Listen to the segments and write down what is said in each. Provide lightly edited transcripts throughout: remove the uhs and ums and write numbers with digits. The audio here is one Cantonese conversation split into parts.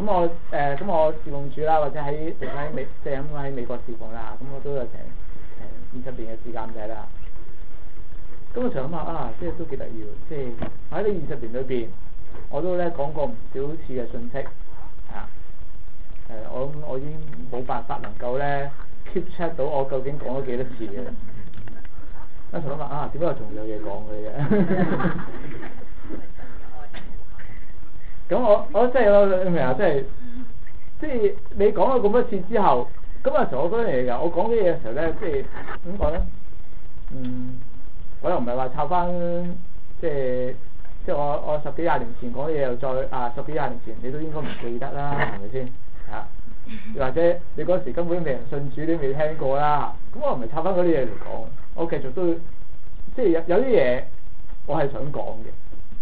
我侍奉主啦，或者喺美即係喺美國侍奉啦，咁我都有成20年嘅時間仔啦。咁我想諗下即係都幾得意喎！即係喺呢20年裏邊，我都咧講過唔少次嘅信息我已經冇辦法能夠咧 keep check 到我究竟講咗幾多次嘅。我想諗下點解我仲有嘢講嘅啫？咁我真係我明啊！即係你講咗咁多次之後，咁有時候我覺得嚟㗎，我講啲嘢嘅時候咧，即係點講咧？我又唔係話抄翻，即係我10幾20年前講嘅嘢，又再10幾20年前你都應該唔記得啦，係咪先？或者你嗰時根本未人信主，你未聽過啦。咁我唔係抄翻嗰啲嘢嚟講，我繼續都即係有啲嘢我係想講嘅。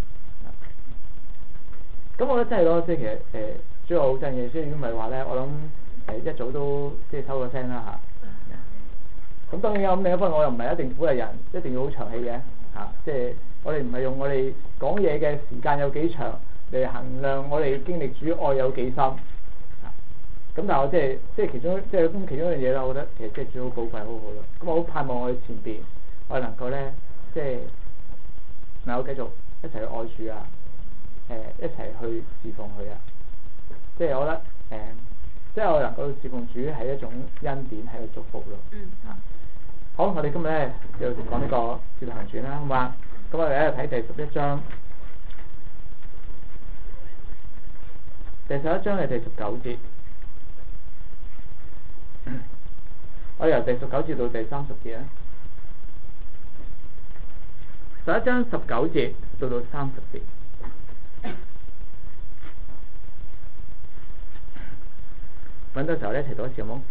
咁我覺得真係咯，即係其實主要好真嘅，所以如果唔係話咧，我諗一早都即係收咗聲啦咁當然有另一方面，我又唔係一定鼓勵人一定要好長氣嘅即係我哋唔係用我哋講嘢嘅時間有幾長嚟衡量我哋經歷主愛有幾深咁但係我即係其中其中一樣嘢啦，我覺得其實即係主好寶貴好好咯。咁我好盼望我哋前邊我哋能夠咧即係能夠繼續一齊去愛主一齊去侍奉佢即係我覺得即係我能夠侍奉主係一種恩典，係一個祝福咯。好，我哋今日咧就講呢個《使徒行傳》啦，好嘛？咁我哋咧睇第11章，第11章係第19節，我哋由第19節到第30節啊。11章19節到30節。揾到時候咧，一齊讀一次好冇？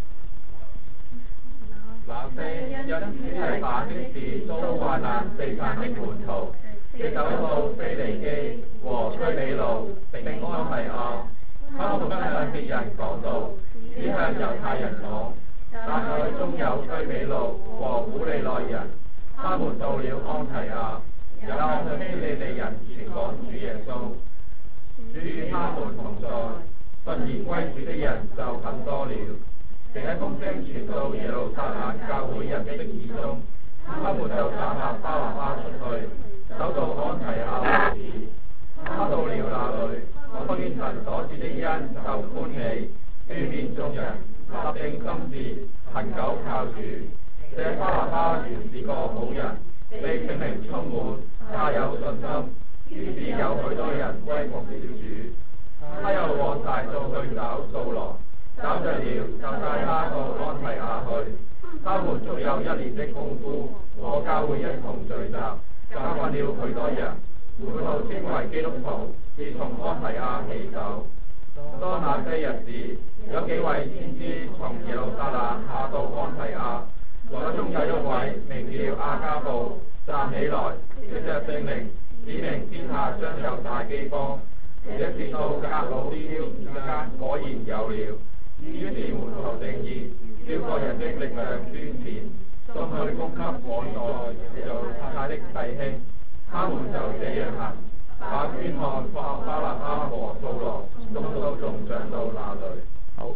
那些因主提反的事遭患難四散的門徒，直走到腓尼基和推米路並安提阿，他們不向別人講道，只向猶太人講。但內中有推米路和古利奈人，他們到了安提阿，也向希利尼人傳講主耶穌。主與他們同在，信而歸主的人就很多了。並一風聲傳到耶路撒冷教會人的耳中，他們就打發巴拿巴出去，走到安提阿為止。他到了那裏，看見神所賜的恩就歡喜，勸勉眾人，立定心志，恆久靠主。這巴拿巴原是個好人，被聖靈充滿，他有信心，於是有許多人歸服了主。他又往大道去找掃羅，找着了就帶他到安提阿去。他們足有1年的功夫，和教會一同聚集，教訓了許多人。門徒稱為基督徒，是從安提阿起走。當那些日子，有幾位先知從耶路撒冷下到安提阿，內中有一位名叫亞加布，站起來，藉着聖靈指明天下將有大饑荒。這是到革老啲之間果然有了。於是門徒定義，照個人的力量捐錢，送去供給往在耶路撒冷的弟兄。他們就這樣行，把捐項發巴拿巴和掃羅送到眾長老那裏。 好。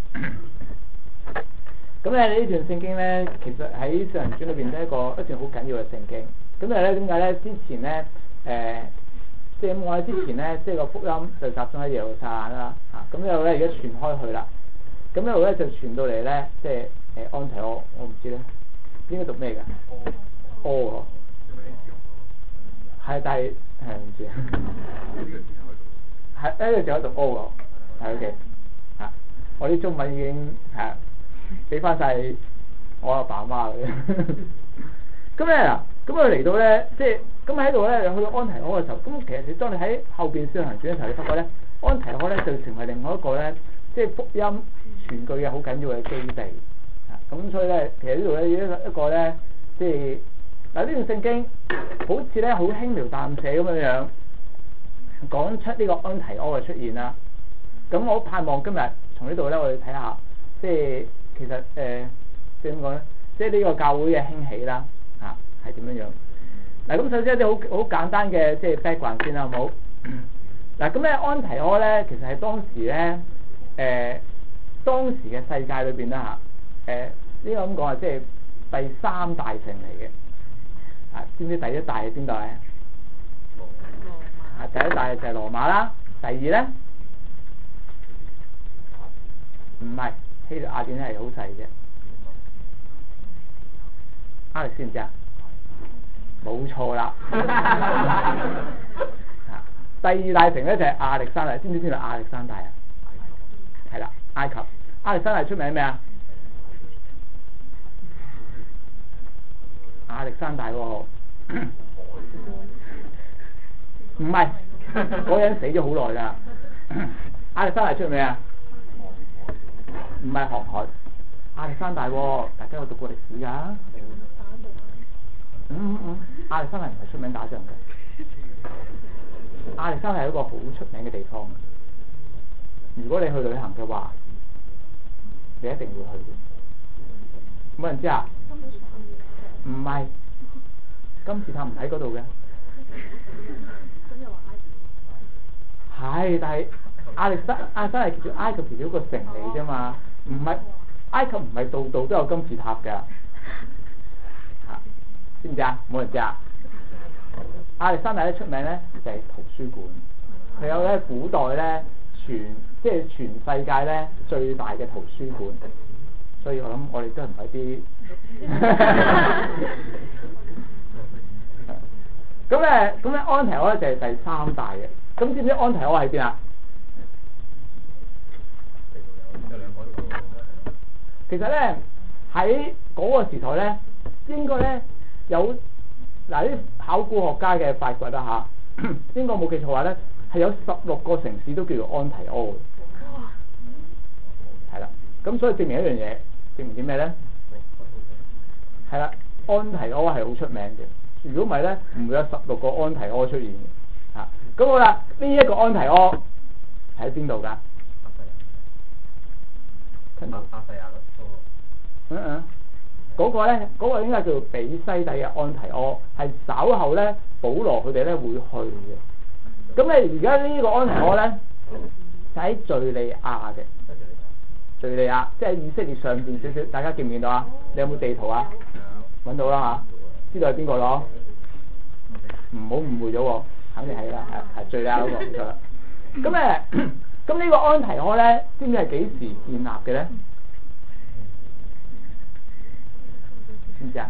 咁咧呢段聖經咧，其實喺《使徒行傳》裏邊都係一段好緊要嘅聖經。咁但係咧點解咧？之前咧即係我喺之前咧，即係個福音就集中喺耶路撒冷啦，咁一路咧而家傳開去啦，咁一路咧就傳到嚟咧，即係安提阿，我唔知咧，應該讀咩㗎？哦，係，但係唔知，係呢個字可以讀 O 喎，係 OK，我啲中文已經俾翻晒我阿爸阿媽嘅，咁咧嗱，咁佢嚟到咧，即係。咁喺度咧，去到安提阿嘅時候，咁其實你當你喺後邊使徒行傳嘅時候，你發覺咧，安提阿咧就成為另外一個咧，即係福音傳句嘅好緊要嘅基地。咁所以咧，其實呢度咧一個咧，即係嗱呢段聖經好似咧好輕描淡寫咁樣講出呢個安提阿嘅出現啦。咁我盼望今日從呢度咧，我哋睇下，即係其實即係點講咧，即係呢個教會嘅興起啦，係點樣樣？嗱，咁首先一啲好簡單嘅即係 background 先啦，好冇？ 嗱，咁咧安提阿咧，其實係當時咧當時嘅世界裏邊啦嚇，呢個咁講啊，即係第三大城嚟嘅。啊，知唔知第一大係邊度咧？第一大就係羅馬啦，第二咧唔係希臘雅典係好細嘅。亞歷知唔知啊？冇錯啦。第二大城咧就係亞歷山大，知唔知邊度亞歷山大啊？係啦，埃及。亞歷山大出名咩啊？亞歷山大喎，唔係，嗰人死咗好耐啦。亞歷山大出名啊？唔係航海，亞歷山大喎，大家有讀過歷史㗎？亞歷山大唔係出名打仗嘅，亞歷山大係一個好出名嘅地方。如果你去旅行嘅話，你一定會去嘅。冇人知啊？唔係，金字塔唔喺嗰度嘅。係，但係亞歷山大叫做埃及其中一個城嚟啫嘛，唔係埃及唔係度度都有金字塔㗎。知唔知啊？冇人知啊！亞歷山大咧出名咧就係圖書館，佢有咧古代咧即係全世界咧最大嘅圖書館，所以我諗我哋都唔係啲咁咧安提阿咧就係第三大嘅。咁知唔知安提阿喺邊啊？其實咧喺嗰個時代咧，應該咧有嗱啲考古學家嘅發掘啦嚇，應該冇記錯話咧係有16個城市都叫做安提阿嘅，係啦。咁所以證明一樣嘢，證明啲咩咧？係啦，安提阿係好出名嘅。如果唔係咧，唔會有16個安提阿出現嘅嚇。咁好啦，呢一個安提阿喺邊度㗎？亞細亞嗰個咧，嗰個應該叫做比西底嘅安提阿，係稍後咧保羅佢哋咧會去嘅。咁咧而家呢個安提阿咧就喺敍利亞嘅，敍利亞即係以色列上邊少少，大家見唔見到啊？你有冇地圖啊？揾到啦嚇，知道係邊個咯？唔好誤會咗喎，肯定係啦，係敍利亞嗰個冇錯啦。咁呢個安提阿咧，知唔知係幾時建立嘅咧？知唔知啊？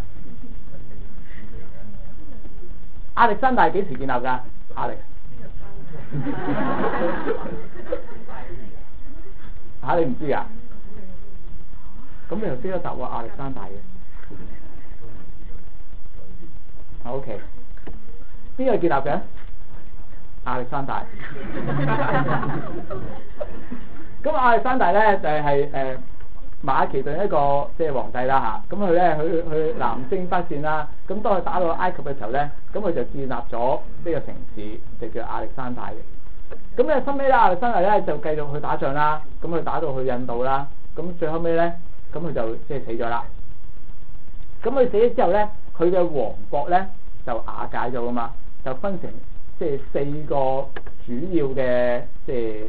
亞歷山大幾時建立㗎？亞歷嚇你唔知㗎？咁你又識得答喎亞歷山大嘅？OK， 邊個建立嘅？亞歷山大。咁亞歷山大咧就係馬其頓一個即係皇帝啦嚇，咁佢咧去南征北戰啦，咁當佢打到埃及嘅時候咧，咁佢就建立咗呢個城市，就叫亞歷山大嘅。咁咧後尾咧亞歷山大咧就繼續去打仗啦，咁佢打到去印度啦，咁最後尾咧，咁佢就即係死咗啦。咁佢死咗之後咧，佢嘅王國咧就瓦解咗噶嘛，就分成即係4個主要嘅即係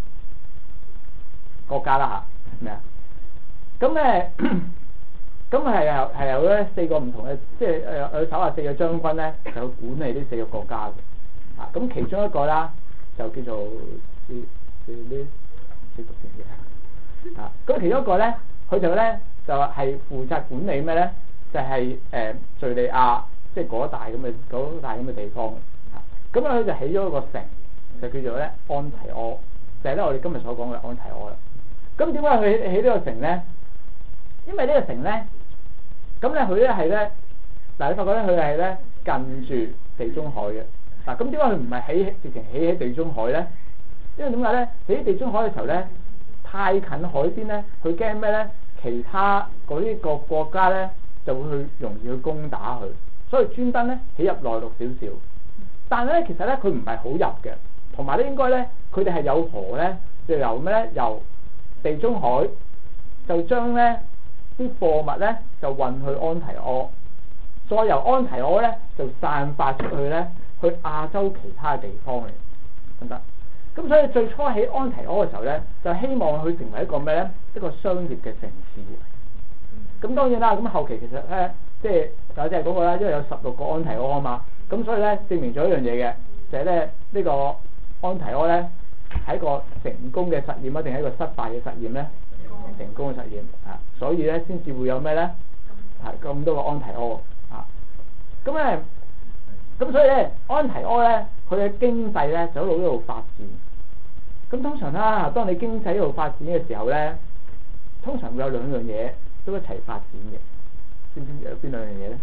國家啦嚇，咩啊？咁咧，咁係有咧4個唔同嘅，即係佢手下4個將軍咧，就管理呢4個國家嘅。啊，咁其中一個啦，就叫做呢4個先嘅。啊，咁其中一個咧，佢就咧就係負責管理咩咧？就係敍利亞，即係嗰大咁嘅地方。啊，咁佢就起咗一個城，就叫做咧安提阿，就係咧我哋今日所講嘅安提阿啦。咁點解佢起呢個城咧？因為呢個城咧，咁咧佢咧係咧，嗱你發覺咧佢係咧近住地中海嘅。嗱咁點解佢唔係直情起喺地中海咧？因為點解咧？起喺地中海嘅時候咧，太近海邊咧，佢驚咩咧？其他嗰啲個國家咧就會去容易去攻打佢，所以專登咧起入內陸少少。但係咧其實咧佢唔係好入嘅，同埋咧應該咧佢哋係有河咧，就由咩咧？由地中海就將咧啲貨物咧就運去安提阿，再由安提阿咧就散發出去咧去亞洲其他嘅地方嚟，得唔得？ 咁所以最初喺安提阿嘅時候咧，就希望佢成為一個咩咧？一個商業嘅城市。咁當然啦，咁後期其實咧，即係有即係嗰個啦，因為有16個安提阿啊嘛，咁所以咧證明咗一樣嘢嘅，就係咧呢個安提阿咧係一個成功嘅實驗啊，定係一個失敗嘅實驗咧？成功嘅實驗啊，所以咧先至會有咩咧？係咁多個安提阿啊，咁所以咧安提阿咧佢嘅經濟咧就一路發展。咁通常啦，當你經濟一路發展嘅時候咧，通常會有兩樣嘢都一齊發展嘅，知唔知有邊兩樣嘢咧？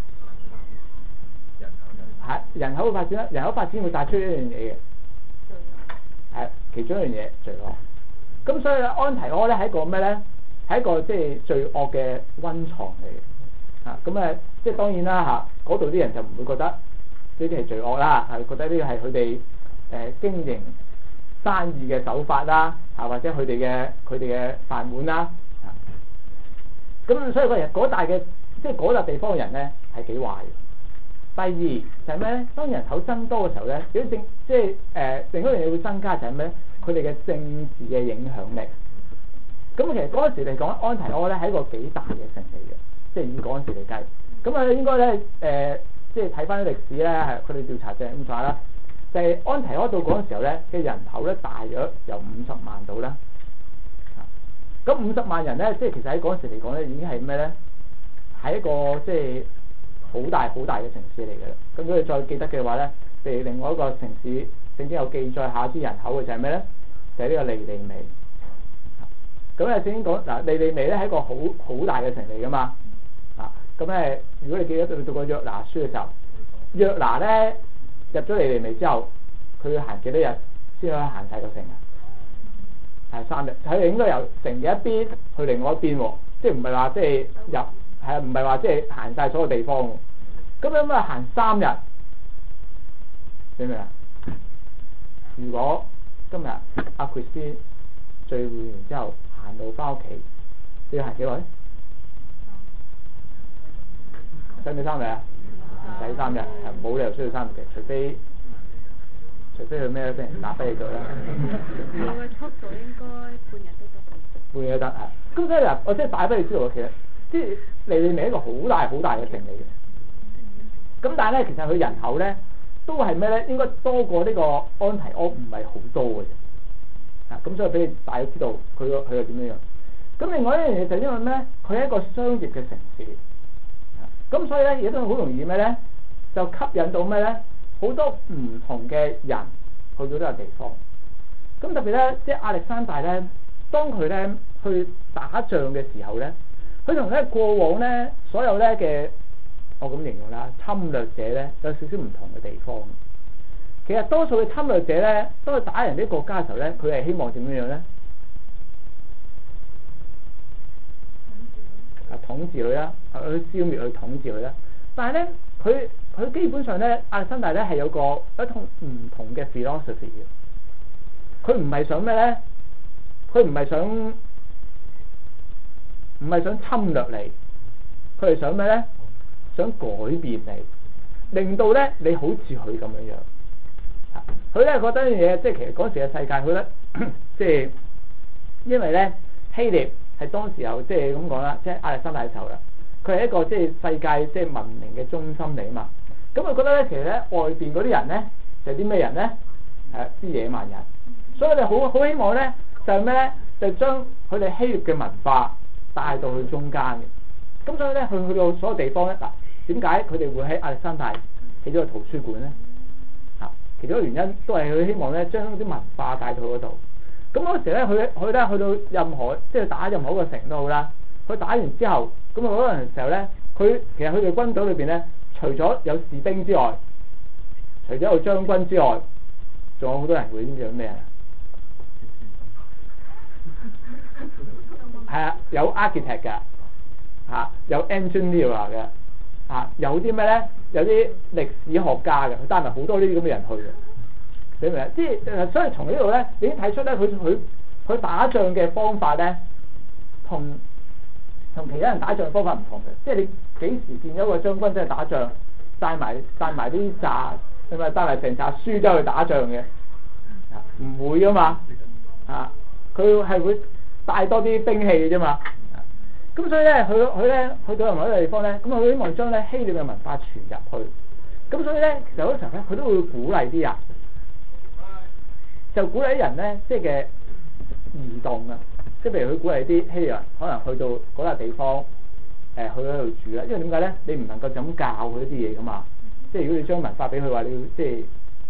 係人口嘅發展啦，人口發展會帶出一樣嘢嘅，係其中一樣嘢罪惡。咁所以咧安提阿咧係一個咩咧？係一個即係罪惡嘅溫床嚟嘅。啊咁即係當然啦嚇，嗰度啲人就唔會覺得呢啲係罪惡啦，係覺得呢個係佢哋經營生意嘅手法啦，或者佢哋嘅飯碗啦。咁所以嗰大嘅即係嗰笪地方嘅人咧係幾壞嘅。第二就係咩咧？當人口增多嘅時候咧，如果即係另一樣嘢會增加就係咩咧？佢哋嘅政治嘅影響力。咁其實嗰陣時嚟講，安提阿咧係一個幾大嘅城嚟嘅，即係以嗰陣時嚟計。咁應該咧即係睇翻啲歷史咧，係佢哋調查就係咁話啦。就係安提阿到嗰陣時候咧嘅人口咧，大約由50萬到啦。咁50萬人咧，即係其實喺嗰陣時嚟講咧，已經係咩咧？係一個即係好大好大嘅城市嚟嘅啦。咁如果你再記得嘅話咧，譬如另外一個城市聖經有記載下啲人口嘅就係咩咧？就係呢個尼尼微。咁聖經講嗱，尼尼微咧係一個好大嘅城嚟噶嘛。咁如果你記得到讀過約拿書嘅時候，約拿咧入咗尼尼微之後，佢要行幾多日先可以行晒個城啊？係3日，佢應該由城嘅一邊去另外一邊喎，即係唔係話即係入係唔係話即係行晒所有地方喎？咁樣啊行3日，明唔明啊？如果今日阿 Chris 聚會完之後行到翻屋企，你要行幾耐？使唔使3日啊？唔使3日，係冇理由需要3日嘅，除非佢咩咧，俾人打飛你咗啦。 佢嘅速度應該半日都得。 半日都得啊！咁所以嗱，我即係擺俾你知道，其實即係尼尼微一個好大好大嘅城嚟嘅。咁但係咧，其實佢人口咧都係咩咧？應該多過呢個安提阿，唔係好多嘅啫。咁所以俾你大家知道佢係點樣樣。咁另外一樣嘢就係因為咩？佢係一個商業嘅城市。咁所以咧，亦都好容易咩咧？就吸引到咩咧？好多唔同嘅人去到呢個地方。咁特別咧，即係亞歷山大咧，當佢咧去打仗嘅時候咧，佢同咧過往咧所有咧嘅，我咁形容啦，侵略者咧有少少唔同嘅地方。其實多數嘅侵略者咧，當佢打人啲國家嘅時候咧，佢係希望點樣樣咧？統治佢啦，去消滅佢，統治佢啦。但係咧，佢基本上咧，亞歷山大咧係有一種唔同嘅 philosophy 嘅。佢唔係想咩咧？佢唔係想侵略你，佢係想咩咧？想改變你，令到咧你好似佢咁樣樣。佢咧覺得一樣嘢，即係其實嗰時嘅世界，佢覺得即係因為咧希臘係當時候即係咁講啦，即係亞歷山大嘅時候啦，佢係一個即係世界即係文明嘅中心嚟啊嘛。咁佢覺得咧，其實咧外邊嗰啲人咧就係啲咩人咧？係啲野蠻人。所以我哋好希望咧，就係咩咧？就將佢哋希臘嘅文化帶到去中間嘅。咁所以咧，去到所有地方咧，嗱，點解佢哋會喺亞歷山大起咗個圖書館咧？其中一個原因都係佢希望咧，將啲文化帶到嗰度。咁嗰時咧，佢咧去到任何即係打任何一個城都好啦。佢打完之後，咁啊嗰陣時候咧，其實佢哋軍隊裏邊咧，除咗有士兵之外，除咗有將軍之外，仲有好多人會知唔知有咩啊？係啊，有 architect 嘅，有 engineer 嘅，有啲咩咧？有啲歷史學家嘅，佢帶埋好多呢啲咁嘅人去嘅，你明唔明？即係所以從呢度咧，已經睇出咧，佢打仗嘅方法咧，同其他人打仗嘅方法唔同嘅。即係你幾時見咗個將軍真係打仗，帶埋啲紮，係咪帶埋成紮書走去打仗嘅？ 唔會噶嘛，佢係會帶多啲兵器嘅啫嘛。咁所以咧，佢咧去到任何一個地方咧，咁佢希望將咧希臘嘅文化傳入去。咁所以咧，其實好多時候咧，佢都會鼓勵啲人，就鼓勵啲人咧，即係嘅移動啊。即係譬如佢鼓勵啲希臘人，可能去到嗰笪地方，去嗰度住啦。因為點解咧？你唔能夠就咁教佢啲嘢噶嘛。即係如果你將文化俾佢話，你要即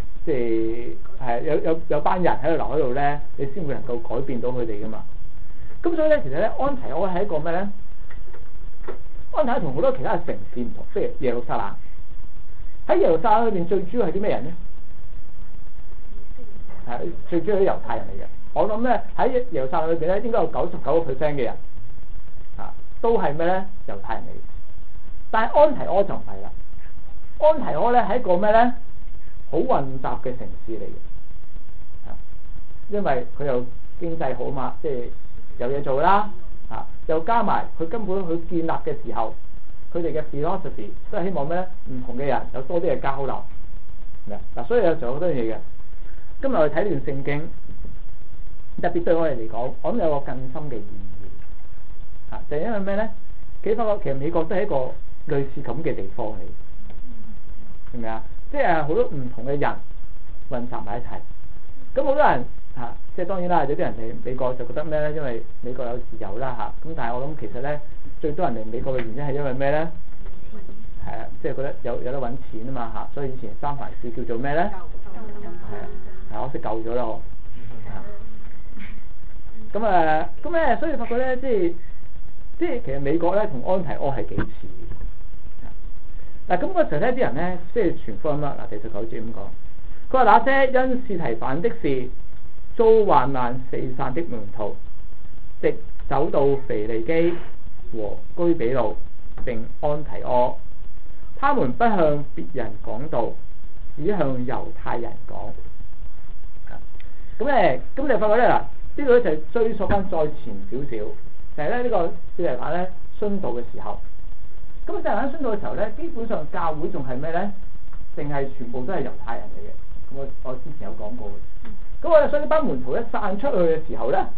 係有班人喺度留喺度咧，你先會能夠改變到佢哋噶嘛。咁所以咧，其實咧，安提阿係一個咩咧？安提阿同好多其他嘅城市唔同，譬如耶路撒冷。喺耶路撒冷裏邊最主要係啲咩人咧？係最主要係啲猶太人嚟嘅。我諗咧喺耶路撒冷裏邊咧，應該有99% 嘅人都係咩咧？猶太人嚟嘅。但係安提阿就唔係啦。安提阿咧係一個咩咧？好混雜嘅城市嚟嘅。因為佢又經濟好嘛，即係有嘢做啦。又加埋佢根本佢建立嘅時候，佢哋嘅 philosophy 都係希望咩咧？唔同嘅人有多啲嘅交流。嗱，所以有時候好多嘢嘅。今日我哋睇段聖經，特別對我哋嚟講，我諗有個更深嘅意義。就係因為咩咧？幾發覺其實美國都係一個類似咁嘅地方嚟，係咪啊？即係好多唔同嘅人混雜埋一齊。咁好多人即係當然啦，有啲人嚟美國就覺得咩咧？因為美國有自由啦咁但係我諗其實咧，最多人嚟美國嘅原因係因為咩咧？係啊，即係覺得有得揾錢啊嘛所以以前三藩市叫做咩咧？係我識舊咗啦我。咁咧，所以發覺咧，即係其實美國咧同安提阿係幾似。嗱，咁嗰時候咧，啲人咧即係傳福音啦。嗱，第19節咁講，佢話那些因司提反的事遭患難四散的門徒，直走到腓尼基和居比路並安提阿，他們不向別人講道，只向猶太人講。咁你發覺咧嗱，呢個就係追溯翻再前少少，就係咧呢個司提反咧殉道嘅時候。咁司提反殉道嘅時候咧，基本上教會仲係咩咧？淨係全部都係猶太人嚟嘅。咁我之前有講過嘅。咁我哋所以呢班門徒一散出去嘅時候咧，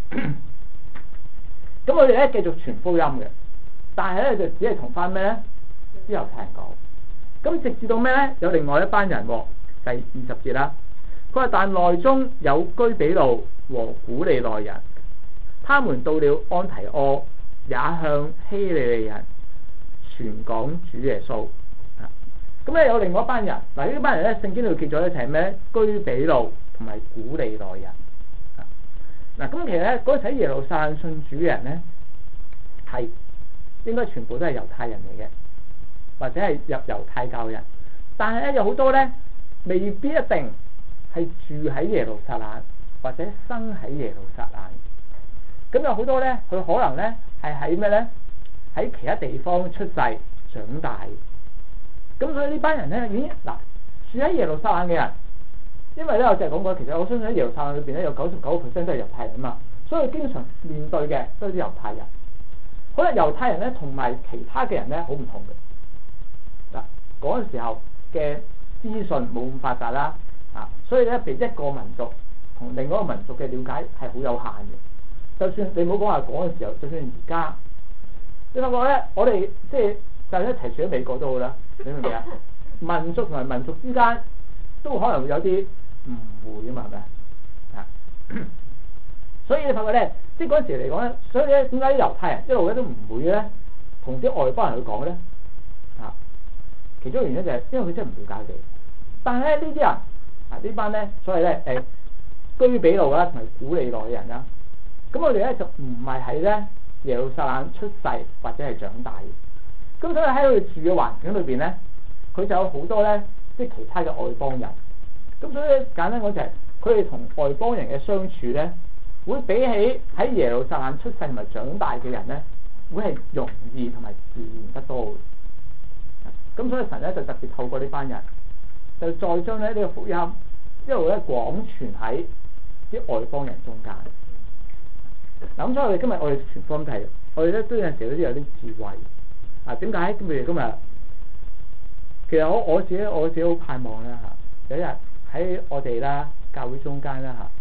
咁我哋咧繼續傳福音嘅，但係咧就只係同翻咩咧啲猶太人講。咁直至到咩咧？有另外一班人喎，第20節啦。佢話但內中有居比路和古利奈人，他們到了安提阿，也向希利尼人傳講主耶穌。咁咧有另外一班人，嗱呢班人咧聖經度記咗咧就係咩？居比路同埋古利奈人。嗱咁其實咧嗰陣喺耶路撒冷信主嘅人咧，係應該全部都係猶太人嚟嘅，或者係入猶太教嘅人。但係咧有好多咧未必一定係住喺耶路撒冷或者生喺耶路撒冷。咁有好多咧，佢可能咧係喺咩咧？喺其他地方出世長大。咁所以呢班人咧，住喺耶路撒冷嘅人，因為咧我就係講過，其實我相信喺耶路撒冷裏邊咧有99% 都係猶太人啊嘛，所以經常面對嘅都係啲猶太人。可能猶太人咧同埋其他嘅人咧好唔同嘅。嗱，嗰陣時候嘅資訊冇咁發達啦，所以咧譬如一個民族同另外一個民族嘅了解係好有限嘅。就算你唔好講話嗰陣時候，就算而家，你發覺咧，我哋即係就一齊住喺美國都好啦。你明唔明啊？民族同埋民族之間都可能會有啲誤會啊嘛，係咪啊？所以你發覺咧，即係嗰陣時嚟講咧，所以咧點解啲猶太人一路咧都唔會咧同啲外邦人去講咧？其中原因就係因為佢真係唔了解佢哋。但係咧呢啲人呢班咧，所謂咧居比路啦同埋古利奈嘅人啦，咁我哋咧就唔係喺咧耶路撒冷出世或者係長大嘅。咁所以喺佢哋住嘅環境裏邊咧，佢就有好多咧，即係其他嘅外邦人。咁所以簡單講就係，佢哋同外邦人嘅相處咧，會比起喺耶路撒冷出世同埋長大嘅人咧，會係容易同埋自然得多嘅。咁所以神咧就特別透過呢班人，就再將咧呢個福音一路咧廣傳喺啲外邦人中間。嗱咁所以我哋今日我哋傳福音係，我哋咧都有陣時都有啲智慧。點解？譬如今日，其實我自己好盼望啦有一日喺我哋啦教會中間啦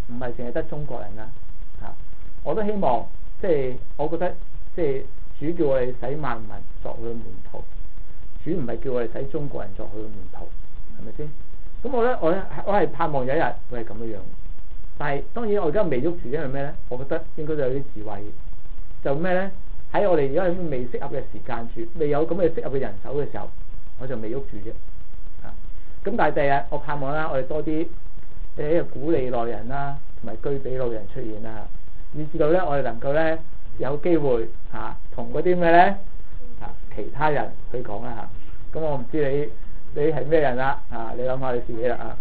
唔係淨係得中國人啦我都希望即係我覺得即係主叫我哋使萬民作佢嘅門徒，主唔係叫我哋使中國人作佢嘅門徒，係咪先？咁我係盼望有一日會係咁樣樣，但係當然我而家未喐住，因為咩咧？我覺得應該都有啲智慧，就咩咧？喺我哋而家未適合嘅時間住，未有咁嘅適合嘅人手嘅時候，我就未喐住啫。咁但係第日我盼望啦，我哋多啲鼓勵內人啦，同埋居比老人出現啦，以至到咧我哋能夠咧有機會同嗰啲咩咧其他人去講啦咁我唔知你係咩人啦你諗下你自己啦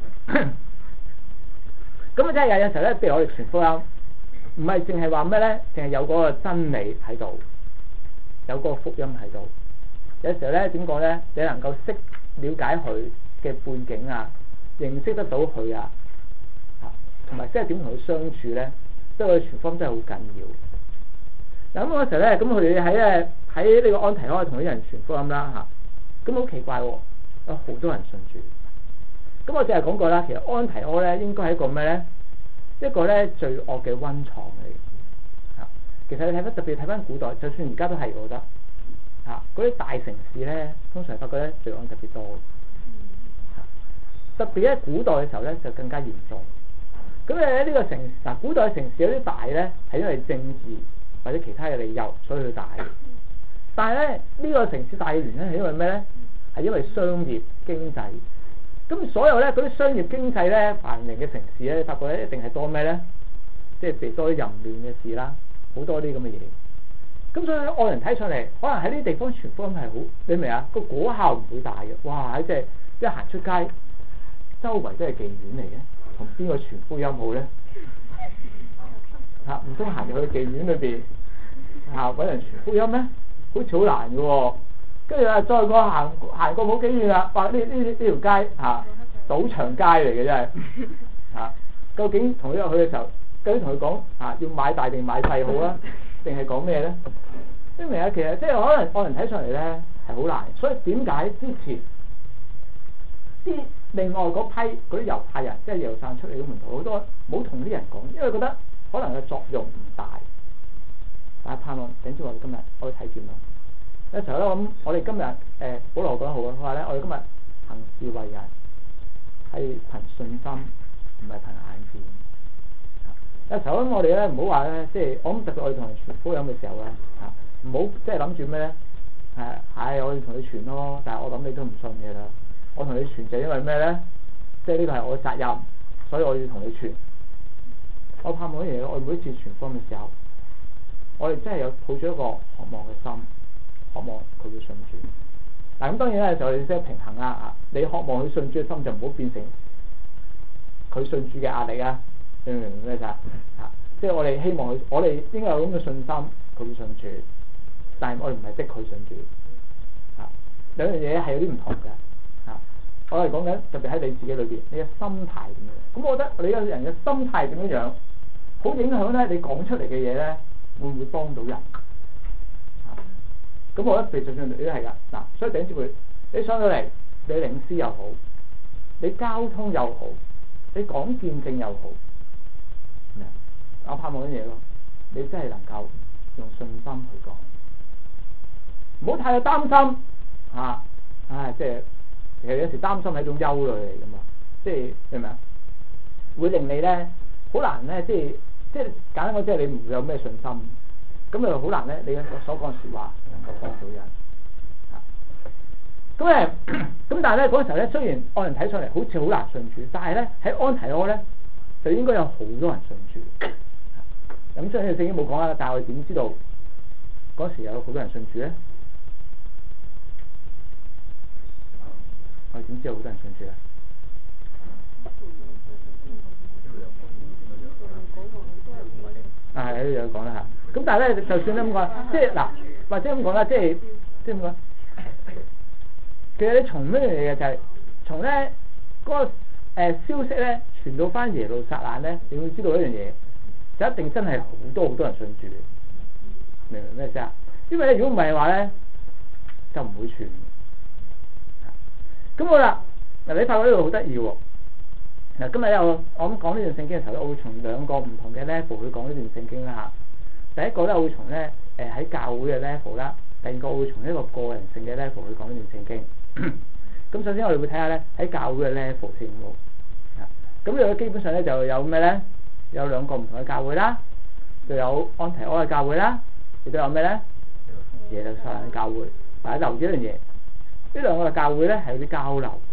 咁即係有時候咧，譬如我哋傳福音，唔係淨係話咩咧，淨係有嗰個真理喺度，有嗰個福音喺度。有時候咧點講咧，你能夠識了解佢嘅背景認識得到佢同埋即係點同佢相處咧，對我哋傳福音真係好緊要。嗱咁嗰時候咧，咁佢哋喺呢個安提阿同啲人傳福音啦咁好奇怪有好多人信主。咁我淨係講過啦，其實安提阿咧應該係一個咩咧？一個咧罪惡嘅溫床嚟。其實你睇翻特別睇翻古代，就算而家都係，我覺得嗰啲大城市咧，通常發覺咧罪案特別多。特別喺古代嘅時候咧，就更加嚴重。咁呢個城古代嘅城市有啲大咧，係因為政治或者其他嘅理由，所以佢大。但係咧呢個城市大嘅原因係因為咩咧？係因為商業經濟。咁所有咧嗰啲商業經濟咧繁榮嘅城市咧，發覺咧一定係多咩咧？即係譬如多啲淫亂嘅事啦，好多啲咁嘅嘢。咁所以外人睇上嚟，可能喺呢啲地方傳福音係好，你明啊？個果效唔會大嘅。哇！即係一行出街，周圍都係妓院嚟嘅，同邊個傳福音好咧？唔通行入去妓院裏邊揾人傳福音咩？好似好難嘅喎。跟住再過行過冇幾遠啦，話呢條街賭場街嚟嘅真係究竟同佢入去嘅時候，究竟同佢講要買大定買細好啊？定係講咩咧？你明啊？其實即係可能外人睇上嚟咧係好難，所以點解之前啲另外嗰批嗰啲猶太人，即係耶路撒冷出嚟嘅門徒好多冇同啲人講，因為覺得可能嘅作用唔大。但係盼望頂住我哋今日可以睇見咯。有時候咧，我哋今日保羅講得好嘅，佢話咧，我哋今日行事為人係憑信心，唔係憑眼見。有時候我哋咧唔好話咧，即係我諗特別我哋同人傳福音嘅時候咧唔好即係諗住咩咧？我要同你傳咯，但係我諗你都唔信嘅啦。我同你傳就因為咩咧？即係呢個係我嘅責任，所以我要同你傳。我盼望一樣嘢，我每一次傳福音嘅時候，我哋真係有抱住一個渴望嘅心。渴望佢會信主，咁當然咧就你即係平衡啦你渴望佢信主嘅心就唔好變成佢信主嘅壓力你明唔明咩啫？即係我哋希望佢，我哋應該有咁嘅信心，佢會信主，但係我哋唔係逼佢信主兩樣嘢係有啲唔同嘅我哋講緊特別喺你自己裏邊，你嘅心態點樣？咁我覺得你個人嘅心態點樣，好影響咧你講出嚟嘅嘢咧，會唔會幫到人？咁我覺得，其實上你都係噶嗱，所以頂住佢，你上到嚟，你領詩又好，你交通又好，你講見證又好，我盼望啲嘢咯，你真係能夠用信心去講，唔好太過擔心即係其實有時擔心係一種憂慮嚟噶嘛，即係明唔明啊？會令你咧好難咧，即係簡單講，即係你唔會有咩信心。咁又好難咧！你所講嘅説話能夠幫到人咁但係咧嗰陣時候咧，雖然外人睇上嚟好似好難信主，但係咧喺安提阿咧就應該有好多人信主。咁雖然聖經冇講啦，但係我哋點知道嗰時有好多人信主咧？我哋點知有好多人信主咧？係有講啦咁但係咧，就算咁講，即係嗱，或者咁講啦，即係點講？其實你從咩嚟嘅？就係從咧嗰個消息咧傳到翻耶路撒冷咧，你會知道一樣嘢，就一定真係好多人信主，明唔明咩啫？因為咧，如果唔係嘅話咧，就唔會傳。咁好啦，嗱，你發覺呢度好得意喎。 嗱，今日咧我咁講呢段聖經嘅時候咧，我會從兩個唔同嘅 level 去講呢段聖經啦嚇。第一個咧，我會從咧喺教會嘅 level 啦；第二個我會從一個個人性嘅 level 去講呢段聖經。咁首先我哋會睇下咧喺教會嘅 level 先好。咁呢個基本上咧就有咩咧？有兩個唔同嘅教會啦，就有安提阿嘅教會啦，亦都有咩咧？耶路撒冷嘅教會。大家留意一樣嘢，呢兩個嘅教會咧係有啲交流嘅。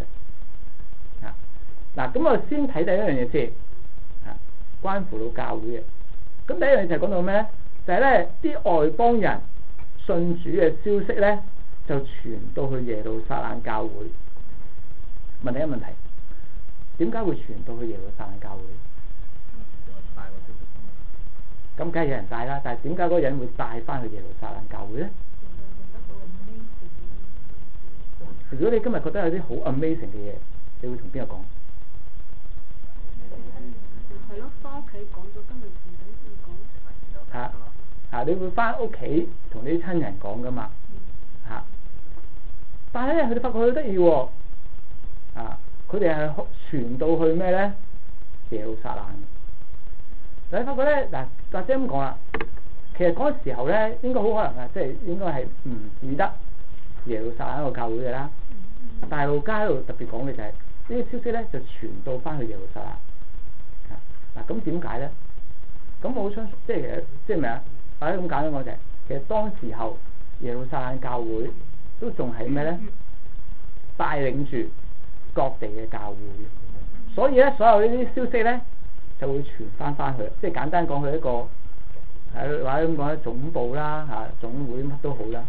嗱，咁我先睇第一樣嘢先，關乎到教會嘅。咁第一樣嘢就係講到咩咧？就係咧啲外邦人信主嘅消息咧，就傳到去耶路撒冷教會。問你一個問題，點解會傳到去耶路撒冷教會？咁梗係有人帶啦，但係點解嗰個人會帶翻去耶路撒冷教會咧？如果你今日覺得有啲好 amazing 嘅嘢，你會同邊個講？ 係咯，翻屋企講咗，今日同緊先講。 你會翻屋企同啲親人講噶嘛？但係咧，佢哋發覺好得意喎。佢哋係傳到去咩咧？耶路撒冷。你發覺咧，或者咁講啦，其實嗰個時候咧，應該好可能啊，即係應該係唔止得耶路撒冷一個教會嘅啦。大路街喺度特別講嘅就係呢啲消息咧，就傳到翻去耶路撒冷。咁點解咧？咁我好相信，即係其實即係咩啊？或者咁簡單講就係，其實當時候耶路撒冷教會都仲係咩咧？帶領住各地嘅教會，所以咧所有呢啲消息咧就會傳翻去，即係簡單講佢一個或者咁講咧總部啦總會乜都好啦。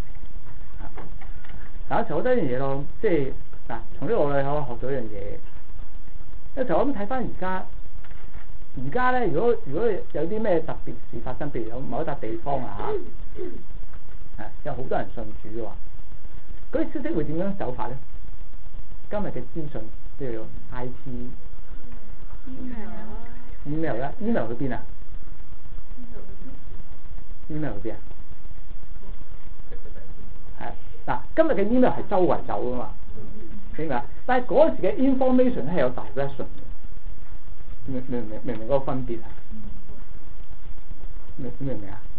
有時候好多樣嘢咯，即係從呢個我哋可以學到一樣嘢。有時候我咁睇翻而家咧，如果有啲咩特別事發生，譬如有某一笪地方有好多人信主嘅話，嗰啲消息會點樣走法咧？今日嘅資訊即係用 email 啦 ，email 去邊啊 ？email 去邊啊？今日嘅 email 係周圍走噶嘛，明唔明啊？但係嗰時嘅 information 係有 direction 嘅，明唔明嗰個分別啊？明唔明啊？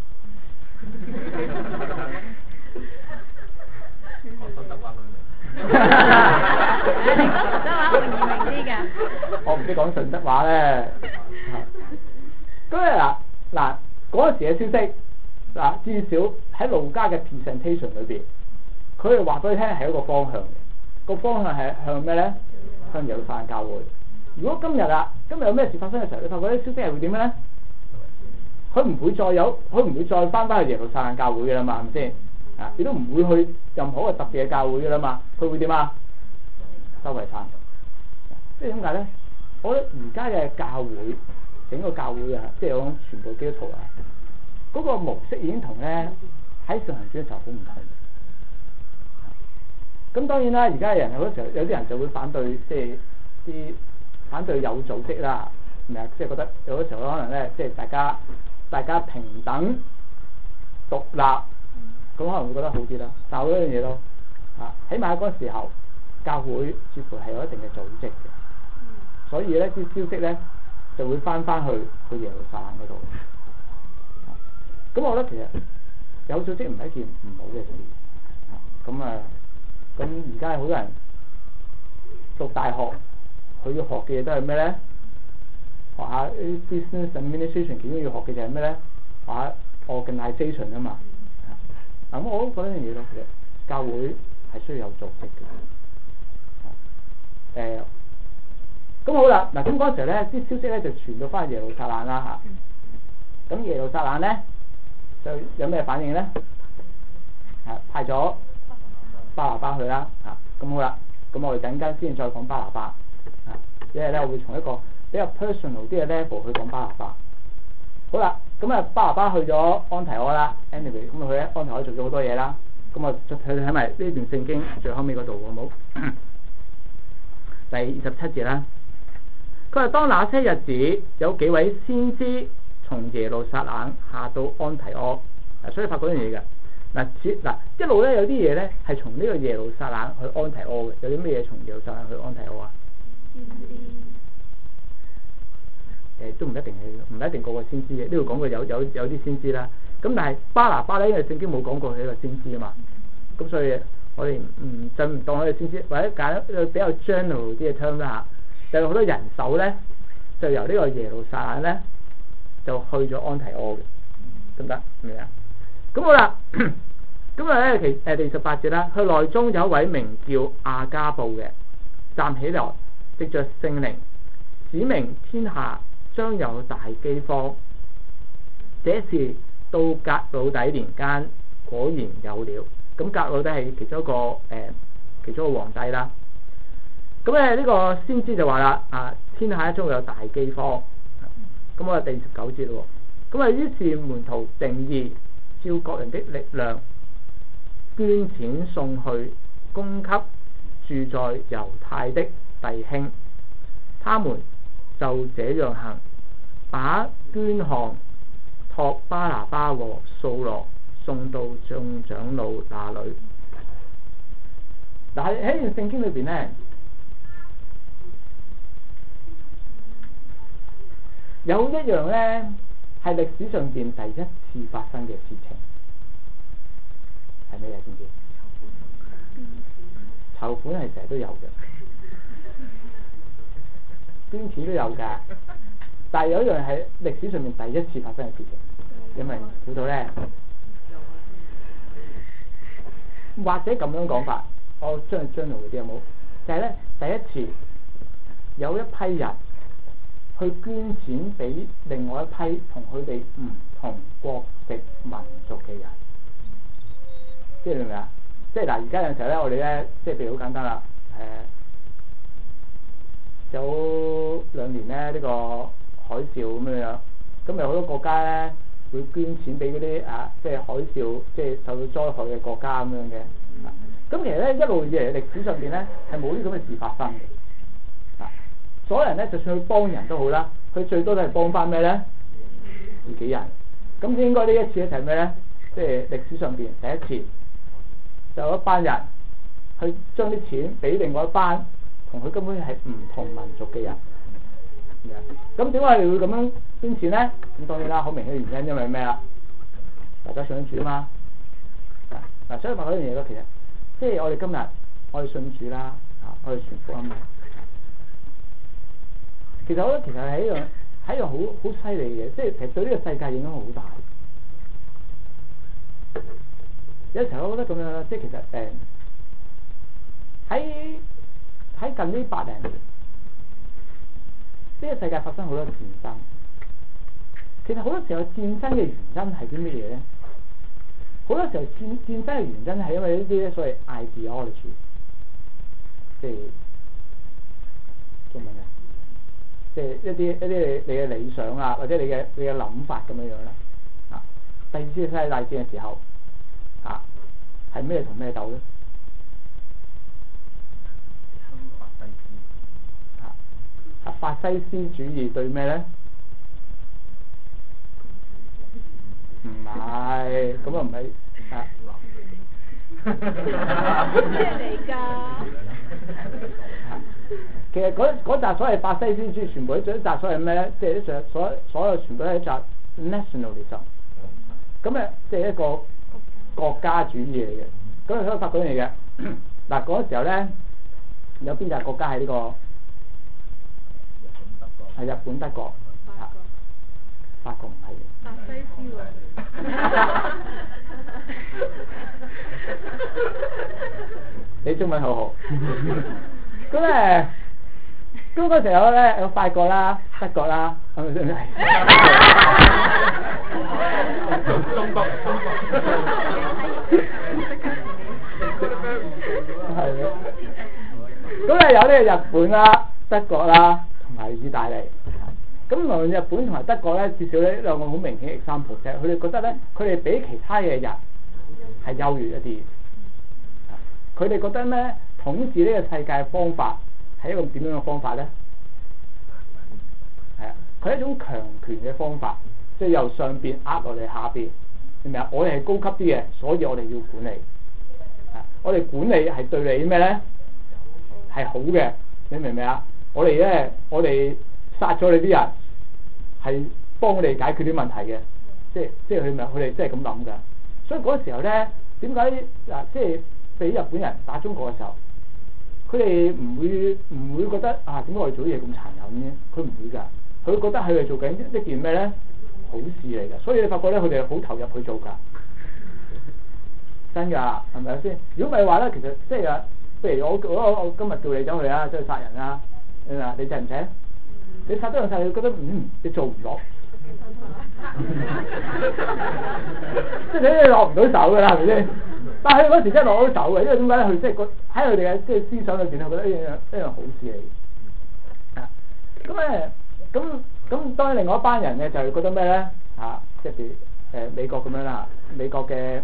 我唔識講順德話咧。咁嗱嗰時嘅消息至少喺路加嘅 presentation 裏邊，佢哋話俾你聽係一個方向嘅，個方向係向咩咧？向耶路撒冷教會。如果今日有咩事發生嘅時候，你發覺啲消息係會點樣咧？佢唔會再翻去耶路撒冷教會嘅啦嘛，係咪先？亦都唔會去任何一個特別嘅教會嘅啦嘛，佢會點啊？周圍散，即係點解咧？我覺得而家嘅教會，整個教會即係講全部基督徒嗰個模式已經同咧喺上行傳嘅時候好唔同。咁當然啦，而家嘅人好多時候有啲人就會反對，即係啲反對有組織啦，係咪啊？即係覺得有啲時候可能咧，即係大家平等獨立。咁可能會覺得好啲啦，但係嗰樣嘢咯，起碼嗰個時候教會似乎係有一定嘅組織嘅，所以咧啲消息咧就會翻去耶路撒冷嗰度。咁我覺得其實有組織唔係一件唔好嘅事。咁而家好多人讀大學，佢要學嘅嘢都係咩咧？學下啲 business administration， 其中要學嘅就係咩咧？學下 organization 啊嘛。咁我都覺得一樣嘢咯，其實教會係需要有組織嘅。咁好啦，咁嗰陣時咧，啲消息咧就傳到翻去耶路撒冷啦嚇。咁耶路撒冷咧就有咩反應咧？派咗巴拿巴去啦嚇。咁好啦，咁我哋陣間先再講巴拿巴。因為咧我會從一個比較 personal 啲嘅 level 去講巴拿巴。好啦，咁巴拿巴去咗安提阿啦 ，anyway， 咁佢喺安提阿做咗好多嘢啦。咁我再睇埋呢段聖經最後尾嗰度好冇？第27節啦，佢話當那些日子，有幾位先知從耶路撒冷下到安提阿，所以發覺樣嘢嘅一路咧有啲嘢咧係從呢個耶路撒冷去安提阿嘅，有啲咩嘢從耶路撒冷去安提阿啊？ 都唔一定個個先知嘅，呢度講過有啲先知啦。咁但係巴拿巴咧，因為聖經冇講過佢係一個先知啊嘛，咁所以我哋就唔當佢係先知，或者揀一個比較 general 啲嘅 term 啦嚇，就有好多人手咧，就由呢個耶路撒冷咧就去咗安提阿嘅，得唔得？明唔明啊？咁好啦，咁啊咧第18節啦，佢內中有一位名叫亞加布嘅，站起來，藉着聖靈，指明天下將有大饑荒。這事到革老底年間果然有了。咁革老底係其中一個皇帝啦。咁呢個先知就話啦，天下將會有大饑荒。咁我哋第19節咯。咁於是門徒定義，照各人的力量捐錢送去，供給住在猶太的弟兄。他們就這樣行，把捐項託巴拿巴和掃羅送到眾長老那裏。嗱，喺呢段聖經裏邊咧，有一樣咧係歷史上邊第一次發生嘅事情，係咩嘢先知？籌款係成日都有嘅，捐錢都有㗎，但係有一樣係歷史上面第一次發生嘅事情，因為估到咧，或者咁樣講法，我將佢 journal 嗰啲有冇？就係咧第一次有一批人去捐錢俾另外一批同佢哋唔同國籍民族嘅人，即係明唔明啊？即係嗱，而家有陣時候咧，我哋咧即係譬如好簡單啦，早2年咧呢個海嘯咁樣，咁咪好多國家咧會捐錢俾嗰啲即係海嘯即係受到災害嘅國家咁樣嘅。咁其實咧一路以嚟歷史上邊咧係冇呢咁嘅事發生嘅。所有人咧就算去幫人都好啦，佢最多都係幫翻咩咧？自己人。咁應該呢一次咧係咩咧？即係歷史上邊第一次，就有一班人去將啲錢俾另外一班同佢根本係唔同民族嘅人。咁點解會咁樣捐錢咧？咁當然啦，好明顯嘅原因，因為咩啊？大家想主啊嘛。嗱，所以話嗰樣嘢咯，其實即係我哋今日我哋信主啦，我哋傳福音。其實我覺得其實係一樣好犀利嘅，即係其實對呢個世界影響好大。有時候我覺得咁樣啦，即係其實喺近呢8年，呢個世界發生好多戰爭。其實好多時候戰爭嘅原因係啲乜嘢咧？好多時候戰爭嘅原因係因為呢啲所謂 ideology， 即係中文嘅。即係一啲你嘅理想啊，或者你嘅諗法咁樣樣啦。第二次世界大戰嘅時候，係咩同咩鬥咧？法西斯主義對咩咧？唔係，咁啊唔係咩嚟㗎？ 其實嗰紮所謂法西斯主義全部都一紮所謂咩咧？即係啲所有全部都係一紮 nationalism。咁即係一個國家主義嚟嘅。咁所以發嗰樣嘢嘅。嗱，嗰個時候咧，有邊紮國家喺呢個？係日本、德國。法國唔係嘅。 法西斯喎。 你中文好好。咁嗰時候咧有法國啦、德國啦，係咪先？ 中國。 係嘅。咁有呢個日本啦、德國啦同埋意大利。咁無論日本同埋德國咧，至少呢兩個好明顯嘅 example 啫。佢哋覺得咧，佢哋比其他嘅人係優越一啲。佢哋覺得咩？統治呢個世界嘅方法係一個點樣嘅方法咧？係啊，佢係一種強權嘅方法，即係由上邊壓落嚟下邊，明唔明啊？我哋係高級啲嘅，所以我哋要管理。我哋管理係對你咩咧？係好嘅，你明唔明啊？我哋殺咗你啲人， 係幫我哋解決啲問題嘅，即係佢哋真係咁諗㗎。所以嗰時候咧，點解嗱即係俾日本人打中國嘅時候，佢哋唔會覺得啊點解我哋做嘢咁殘忍嘅？佢唔會㗎，佢覺得佢哋做緊一件咩咧好事嚟㗎。所以你發覺咧，佢哋好投入去做㗎，真㗎，係咪先？如果唔係話咧，其實即係譬如我今日叫你走去啊，走去殺人啊，你制唔制？你殺得兩殺，你覺得你做唔落，即係你落唔到手㗎啦，係咪先？但係嗰時真係落到手嘅，因為點解咧？佢即係喺佢哋嘅即係思想裏邊，佢覺得一樣好事嚟。咁當然另外一班人咧就係覺得咩咧？即係譬如美國咁樣啦，美國嘅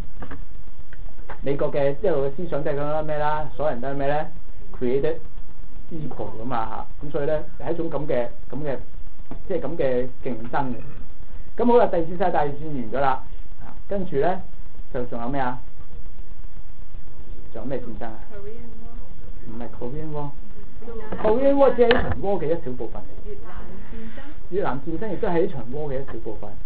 一路嘅思想即係講咩啦？所有人都係咩咧 ？created equal 㗎嘛嚇，咁所以咧係一種咁嘅即係咁嘅競爭嘅。咁好啦，第二次世界大戰完咗啦，跟住咧就仲有咩啊？仲有咩戰爭啊？唔係 Korean War，Korean War 只係一場 war 嘅一小部分。越南戰爭亦都係一場 war 嘅一小部分。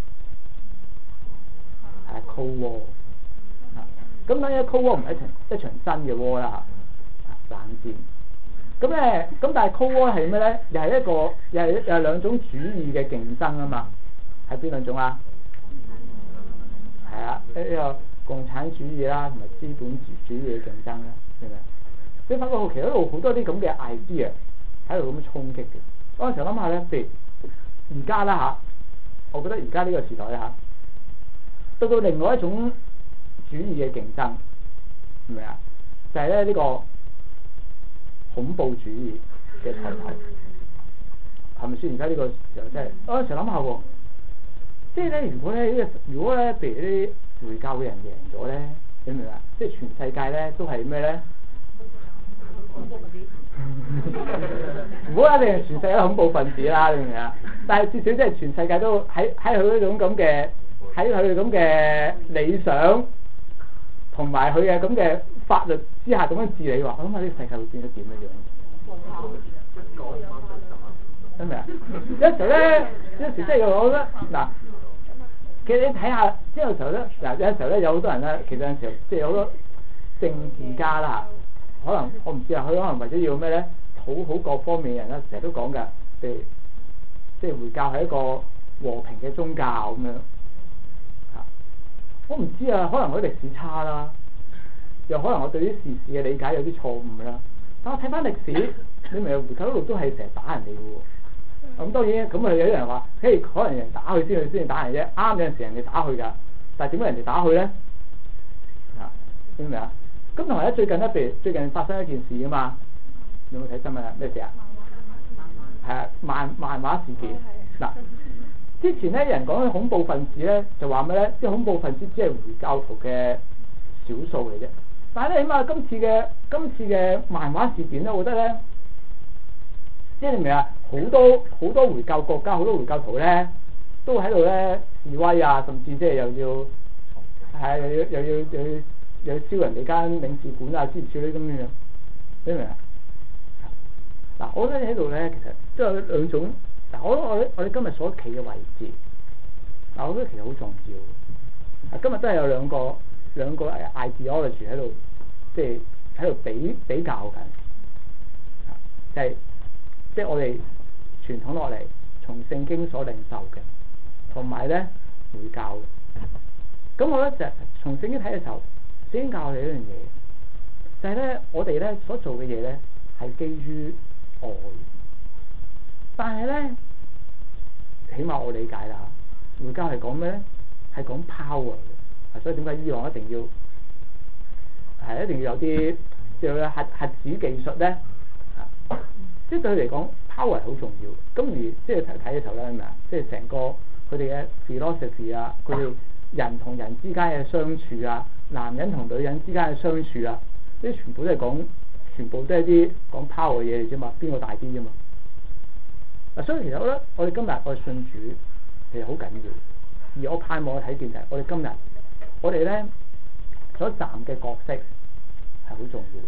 係 Cold War。咁當然 Cold War 唔係一場真嘅 war 啦嚇，冷戰。咁但係 Cold War 係咩咧？又係兩種主義嘅競爭啊嘛。係邊兩種啊？係啊，呢個共產主義啦，同埋資本主義嘅競爭啦，明唔明？你發覺其實一路好多啲咁嘅 idea 喺度咁樣衝擊嘅。我有時候諗下咧，譬如而家啦嚇，我覺得而家呢個時代咧嚇，到另外一種主義嘅競爭，明唔明啊？就係咧呢個恐怖主義嘅抬頭，係咪先？而家呢個時候真係，我有時候諗下喎，即係咧，如果咧，譬如啲回教嘅人贏咗咧，你明唔明啊？即係全世界咧都係咩咧？唔好一定係全世界都恐怖分子啦，你明唔明啊？但係至少即係全世界都喺佢嗰種咁嘅喺佢咁嘅理想同埋佢嘅咁嘅法律之下咁樣治理話，我諗下呢個世界會變得點樣樣？明唔明啊？有時咧，即係我覺得嗱。其實你睇下，即係有時候咧，有時候咧有好多人咧，其實有時候即係有好多政治家啦，可能我唔知啊，佢可能為咗要咩咧，討好各方面嘅人咧，成日都講㗎，譬如即係回教係一個和平嘅宗教咁樣嚇。我唔知啊，可能我歷史差啦，又可能我對啲時事嘅理解有啲錯誤啦。但我睇翻歷史，你明回教一路都係成日打人哋嘅喎。咁當然，咁有啲人話，嘿，可能人打佢先打人啫。啱有陣時人哋打佢㗎，但係點解人哋打佢咧？明唔明啊？咁同埋咧，最近咧，譬如最近發生一件事啊嘛，你有冇睇新聞啊？咩事啊？係啊，漫畫事件。嗱，之前咧人講恐怖分子咧，就話咩咧？即係恐怖分子只係回教徒嘅少數嚟啫。但係咧，起碼今次嘅漫畫事件咧，我覺得咧。即係你明唔明啊？好多回教國家，好多回教徒咧，都喺度咧示威啊，甚至即係又要燒人哋間領事館啊，諸如此類咁樣。你明唔明啊？嗱，我覺得喺度咧，其實都有兩種。嗱，我哋今日所企嘅位置，嗱，我覺得其實好重要。今日都係有兩個 ideology 喺度，即係喺度比較緊，就係。即係我哋傳統落嚟從聖經所領受嘅，同埋咧回教嘅。咁我咧就從聖經睇嘅時候，聖經教我哋一樣嘢，就係咧我哋咧所做嘅嘢咧係基於愛，但係咧起碼我理解啦，回教係講咩咧？係講 power 嘅，所以點解伊朗一定要有啲即係核子技術咧？即係對佢嚟講 ，power 係好重要。咁而即係睇嘅時候咧，係咪啊？即係成個佢哋嘅 philosophy 啊，佢哋人同人之間嘅相處啊，男人同女人之間嘅相處啊，呢啲全部都係啲講 power 嘅嘢嚟啫嘛，邊個大啲啫嘛？嗱，所以其實我覺得我哋今日我哋信主其實好緊要，而我盼望嘅睇見就係我哋今日我哋咧所站嘅角色係好重要。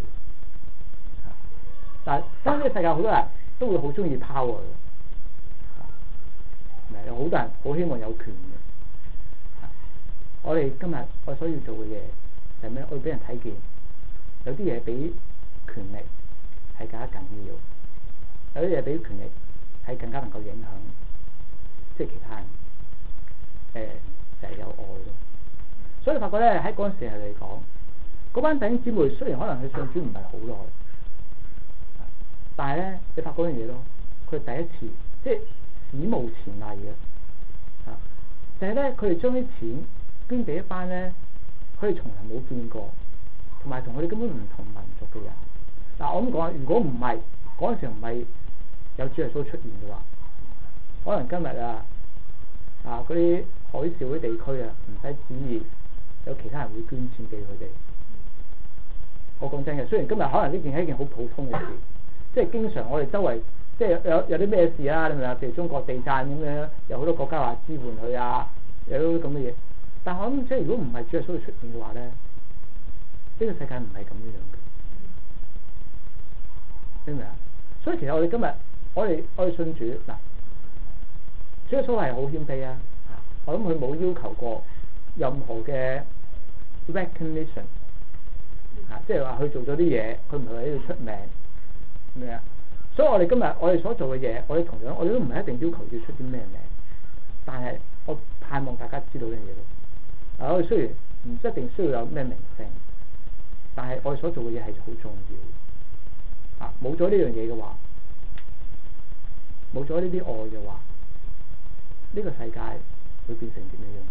但係當呢個世界好多人都會好中意 power 嘅， 咪？有好多人好希望有權嘅。我哋今日我所要做嘅嘢係咩？我要俾人睇見，有啲嘢比權力係更加緊要，有啲嘢比權力係更加能夠影響，即係其他人。就係有愛咯。所以發覺咧喺嗰陣時係嚟講，嗰班弟兄姊妹雖然可能佢信主唔係好耐，但係咧你發覺嗰樣嘢咯，佢第一次即係史無前例嘅，就係咧佢哋將啲錢捐俾一班咧佢哋從來冇見過，同埋同佢哋根本唔同民族嘅人。嗱，我咁講，如果唔係嗰陣時唔係有主耶穌出現嘅話，可能今日嗰啲海嘯啲地區唔使旨意有其他人會捐錢俾佢哋。我講真嘅，雖然今日可能呢件係一件好普通嘅事，即係經常我哋周圍即係有啲咩事啊，你明唔明啊？譬如中國地震咁樣，有好多國家話支援佢啊，有啲咁嘅嘢。但係我諗即係如果唔係主耶穌出現嘅話咧，呢個世界唔係咁樣嘅，明唔明啊？所以其實我哋今日我哋信主嗱，主耶穌係好謙卑啊！我諗佢冇要求過任何嘅 recognition，即係話佢做咗啲嘢，佢唔係喺度出名，明唔明啊？所以我哋今日我哋所做嘅嘢，我哋同樣我哋都唔係一定要求要出啲咩名，但係我盼望大家知道呢樣嘢咯。我哋雖然唔一定需要有咩名聲，但係我哋所做嘅嘢係好重要。冇咗呢樣嘢嘅話，冇咗呢啲愛嘅話，呢個世界會變成點樣？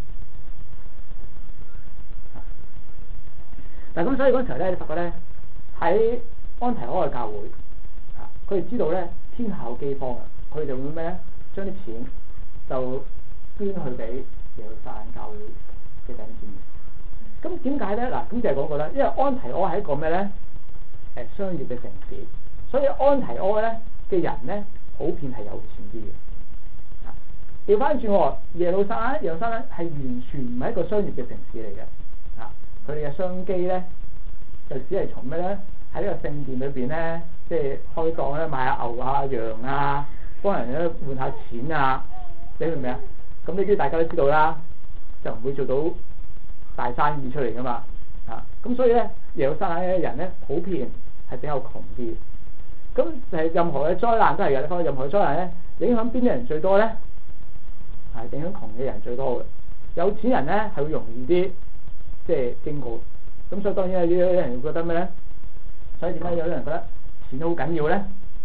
但係咁，所以嗰時候咧，你發覺咧喺安提阿嘅教會，佢哋知道咧天下有饑荒啊，佢哋就會咩咧？將啲錢就捐去俾耶路撒冷教會嘅弟兄姊妹。咁點解咧？嗱，咁就係講過啦，因為安提阿係一個咩咧？商業嘅城市，所以安提阿咧嘅人咧普遍係有錢啲嘅。調翻轉，耶路撒冷係完全唔係一個商業嘅城市嚟嘅。佢哋嘅商機咧就只係從咩咧？喺呢個聖殿裏邊咧，即係開檔咧，買下牛啊、羊啊，幫人咧換下錢啊，你明唔明啊？咁呢啲大家都知道啦，就唔會做到大生意出嚟噶嘛。咁所以咧，耶路撒冷嘅人咧普遍係比較窮啲。咁係任何嘅災難都係嘅。你發覺任何嘅災難咧，影響邊啲人最多咧？係影響窮嘅人最多嘅。有錢人咧係會容易啲，即係經過。咁所以當然有啲人會覺得咩咧？所以點解有啲人覺得錢好緊要咧？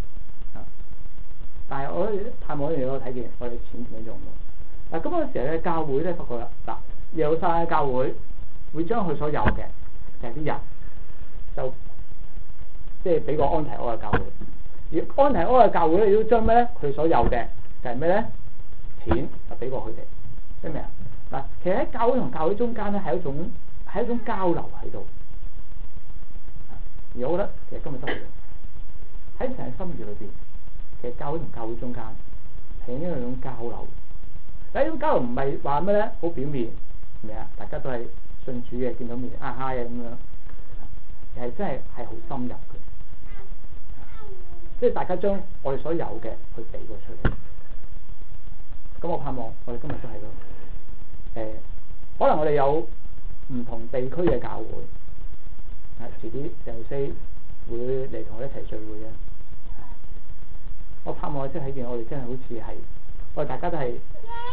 但係我盼望一樣嘢，我睇見我哋錢點樣用咯。咁嗰陣時咧，教會咧發覺啦，耶路撒冷嘅教會會將佢所有嘅就係啲人就即係俾個安提阿嘅教會，而安提阿嘅教會咧要將咩咧？佢所有嘅就係咩咧？錢就俾過佢哋，明唔明啊？嗱，其實喺教會同教會中間咧係一種交流喺度，而我覺得其實今日都係喺成個心意裏邊，其實教會同教會中間係應該有一種交流。但係呢種交流唔係話咩咧？好表面，係咪啊？大家都係信主嘅，見到面啊嗨啊咁樣，係真係好深入嘅，即係大家將我哋所有嘅去俾過出嚟。咁我盼望我哋今日都係咯，可能我哋有唔同地區嘅教會，遲啲鄭老師會嚟同我一齊聚會嘅。我盼望即係睇見我哋真係好似係，我哋大家都係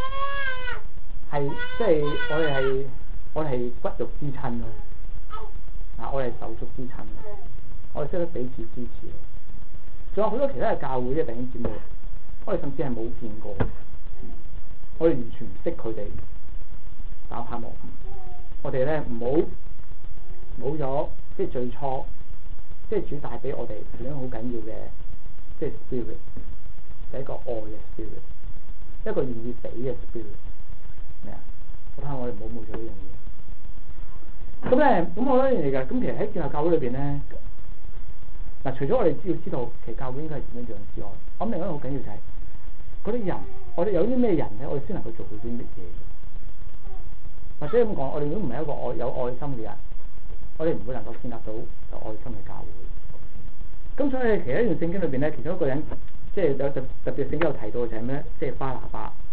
即係我哋係骨肉之親咯，我哋係手足之親，我哋識得彼此支持。仲有好多其他嘅教會嘅弟兄姊妹，我哋甚至係冇見過。我哋完全唔識佢哋，但我盼望我哋咧唔好冇咗即係最初即係主帶俾我哋點樣好緊要嘅即係 spirit， 就係一個愛嘅 spirit， 一個願意俾嘅 spirit， 咩啊？我盼望我哋唔好冇咗呢樣嘢。咁咧，咁我覺得一樣嘢嘅，咁其實喺建立教會裏邊咧，嗱，除咗我哋要知道其實教會應該係點樣樣之外，我諗另一個好緊要就係嗰啲人。我哋有啲咩人咧？我哋先能夠做到啲乜嘢？或者咁講，我哋如果唔係一個有愛心嘅人，我哋唔會能夠建立到有愛心嘅教會。咁所以其實一段聖經裏邊咧，其中一個人即係有特別聖經有提到嘅就係咩？即係巴拿巴。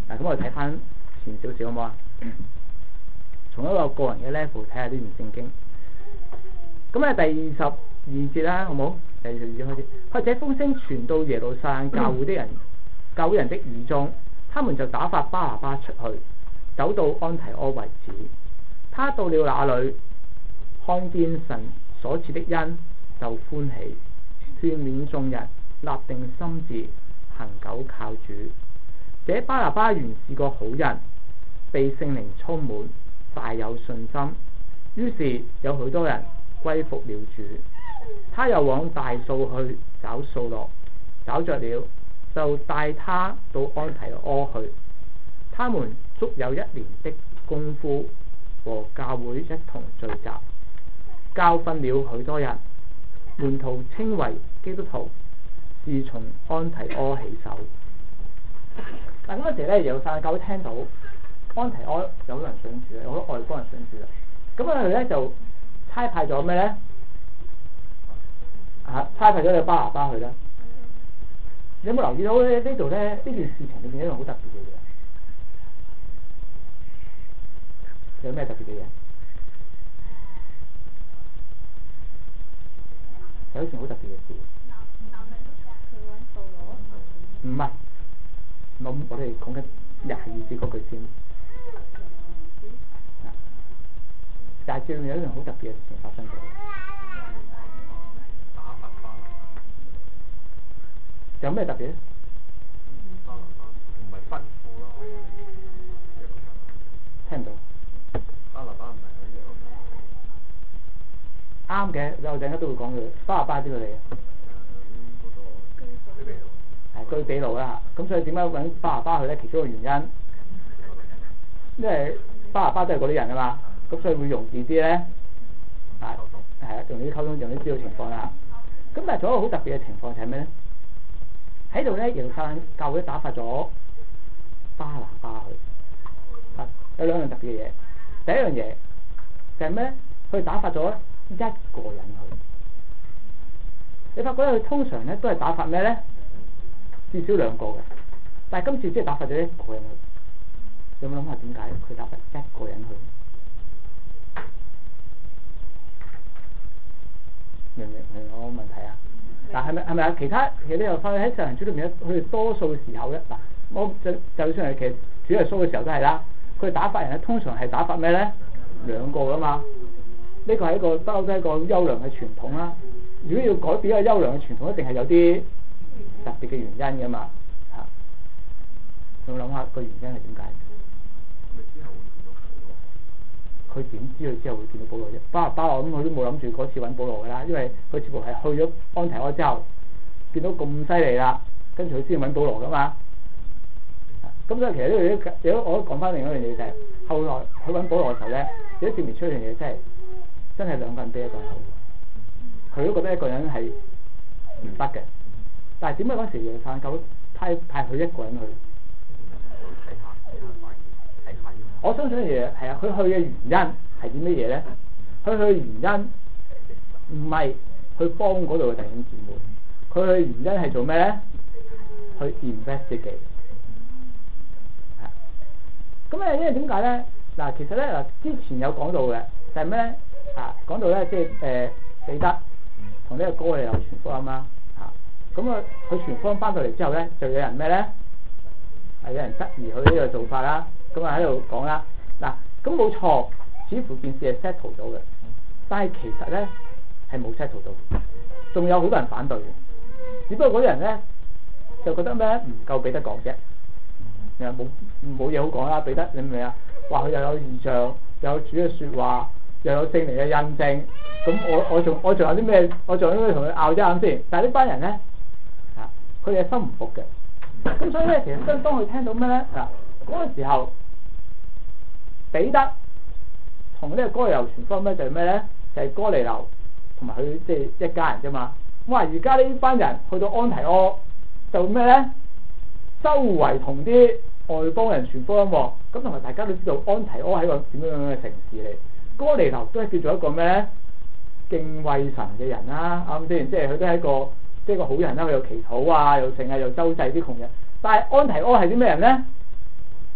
嗱，咁我哋睇翻前少少好唔好啊？從一個個人嘅 level 睇下呢段聖經。咁啊，第22節啦，好唔好？第22節開始，或者風聲傳到耶路撒冷教會的人的耳中，他們就打發巴拿巴出去，走到安提阿為止。他到了那裡，看見神所賜的恩，就歡喜，勸勉眾人立定心志，恆久靠主。這巴拿巴原是個好人，被聖靈充滿，大有信心。於是有許多人歸服了主。他又往大數去找掃羅，找着了，就帶他到安提阿去。他們足有1年的功夫，和教會一同聚集，教訓了許多人。門徒稱為基督徒，是從安提阿起手。嗱，嗰陣時咧，耶路撒冷教會聽到安提阿有好多人信主，有好多外邦人信主啦。咁佢咧就差派咗咩咧？差派咗你巴拿巴去啦。你有冇留意到咧？呢度咧呢件事情裏面一樣好特別嘅嘢？有咩特別嘅嘢？有一件好特別嘅事。唔係，我哋講緊22節嗰句先。但係最近有一樣好特別嘅事情發生咗。有咩特別咧？ 唔係吩咐咯， 聽唔到。 巴拿巴唔係嗰樣。 啱嘅，我陣間都會講佢。巴拿巴邊度嚟嘅？係居比路啦。咁所以點解揾巴拿巴去咧？其中一個原因，因為巴拿巴都係嗰啲人啊嘛，咁所以會容易啲咧。係啊，用啲溝通，用啲知道情況啦。咁但係仲有一個好特別嘅情況就係咩咧？喺度咧，耶路撒冷教會打發咗巴拿巴去。有兩樣特別嘅嘢。第一樣嘢就係咩咧？佢打發咗一個人去。你發覺佢通常咧都係打發咩咧？至少2個嘅。但係今次只係打發咗1個人去。有冇諗下點解佢打發1個人去？明唔明我問題啊？嗱，係咪啊？其他你又發現喺聖經裏面佢哋多數時候咧，嗱，我就算係其實主耶穌嘅時候都係啦。佢打發人咧，通常係打發咩咧？2個噶嘛。呢個係一個不嬲都係一個優良嘅傳統啦。如果要改變一個優良嘅傳統，一定係有啲特別嘅原因噶嘛。嚇，有冇諗下個原因係點解？佢點知佢之後會見到保羅啫？巴拿巴我諗佢都冇諗住嗰次揾保羅噶啦，因為佢似乎係去咗安提阿之後，見到咁犀利啦，跟住佢先揾保羅噶嘛。咁所以其實呢度我都講翻另一樣嘢就係，後來佢揾保羅嘅時候咧，亦都證明出一樣嘢，真係2個人比1個人好。佢都覺得1個人係唔得嘅，但係點解嗰時耶路撒冷教會派佢1個人去？我相信嘅嘢係啊，佢去嘅原因係啲乜嘢咧？佢去嘅原因唔係去幫嗰度嘅弟兄姊妹，佢去嘅原因係做咩咧？去 investigate。咁因為點解咧？嗱，其實咧嗱，之前有講到嘅就係咩咧？講到咧即係彼得同呢個哥尼流傳福音啦。咁佢傳福音翻到嚟之後咧，就有人咩咧？係有人質疑佢呢個做法啦。咁喺度講啦，嗱，咁冇錯，似乎件事係 settle 咗嘅，但係其實咧係冇 settle 到，仲有好多人反對嘅，只不過嗰啲人咧就覺得咩唔夠彼得講啫，冇嘢好講啦，彼得你明唔明啊？話佢又有異象，又有主嘅説話，又有聖靈嘅印證，咁我仲有啲咩？我仲有啲咩同佢拗一拗先？但係呢班人咧佢哋係心唔服嘅，咁所以咧其實當佢聽到咩咧嗰個時候，彼得同呢個哥尼流傳福音咧就係咩咧？就係哥尼流同埋佢即係一家人啫嘛。哇！而家呢班人去到安提阿就咩咧？周圍同啲外邦人傳福音喎。咁同埋大家都知道安提阿係一個點樣嘅城市嚟。哥尼流都係叫做一個咩咧？敬畏神嘅人啦，啱唔啱先？即係佢都係一個即係個好人啦。佢又祈禱啊，又剩啊，又周濟啲窮人。但係安提阿係啲咩人咧？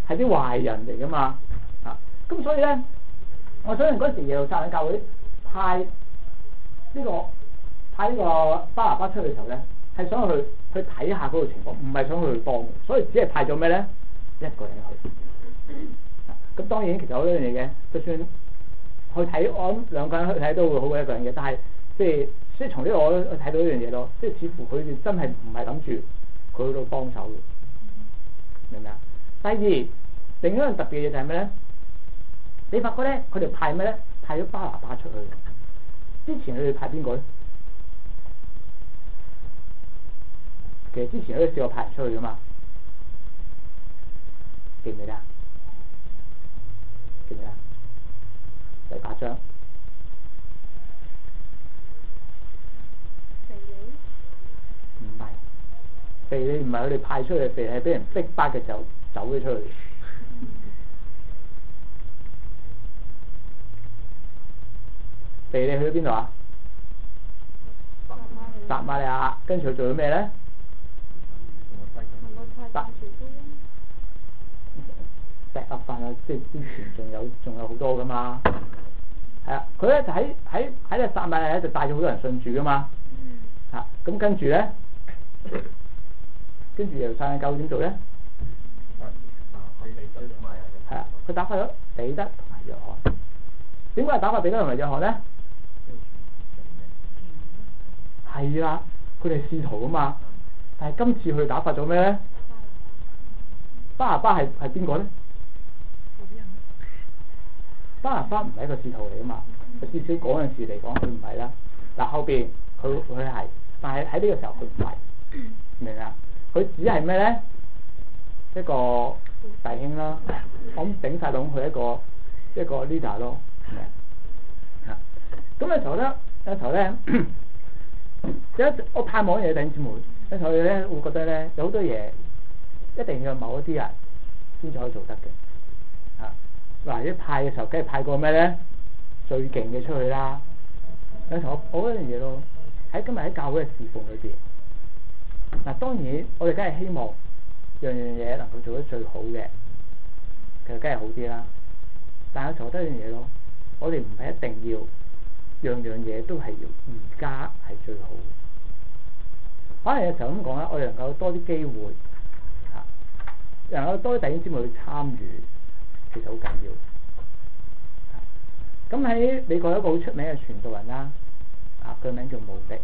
係啲壞人嚟噶嘛，咁所以咧，我相信嗰時耶路撒冷教會派呢個巴拿巴出去嘅時候咧，係想去睇下嗰個情況，唔係想去幫，所以只係派咗咩咧？一個人去。咁當然其實好多樣嘢嘅，就算去睇，我諗兩個人去睇都會好過一個人嘅，但係即係從呢個我睇到一樣嘢咯，即係似乎佢哋真係唔係諗住佢去到幫手嘅，明唔明啊？第二，另一樣特別嘅嘢就係咩咧？你發覺咧，佢哋派咩咧？派咗巴拿巴出去。之前佢哋派邊個咧？其實之前佢哋試過派人出去噶嘛，記唔記得？記唔記得？第8章。唔係，腓利唔係佢哋派出去，腓利係俾人逼迫嘅時候走咗出去。腓利去咗邊度啊？撒瑪利亞，跟住佢做咗咩咧？石阿飯啊，即係之前仲有好多噶嘛，係啊，佢咧就喺呢撒瑪利亞就帶咗好多人信主噶嘛，咁跟住咧，跟住耶路撒冷教會點做咧？係啊，佢打發咗彼得同埋約翰。點解打發彼得同埋約翰咧？係啦，佢哋使徒啊嘛，但係今次佢打發咗咩咧？巴拿巴係邊個咧？巴拿巴唔係一個使徒嚟啊嘛，至少嗰陣時嚟講佢唔係啦。嗱後邊佢係，但係喺呢個時候佢唔係，明唔明啊？佢只係咩咧？一個弟兄啦，我咁頂晒籠佢一個 leader 咯，係咪啊？咁有時候咧，我盼望嘢弟兄姊妹，有時候咧會覺得咧有好多嘢一定要有某一啲人先至可以做得嘅。嗱，一派嘅時候，梗係派過咩咧？最勁嘅出去啦。有時候我覺得一樣嘢咯，喺今日喺教會嘅侍奉裏邊，嗱當然我哋梗係希望樣嘢能夠做得最好嘅，其實梗係好啲啦。但係有時候覺得一樣嘢咯，我哋唔係一定要樣嘢都係要而家係最好。反而有時候咁講啦，我哋能夠多啲機會能夠多啲弟兄姊妹去參與。其實好緊要。咁喺美國有一個好出名嘅傳道人啦，佢名叫慕迪。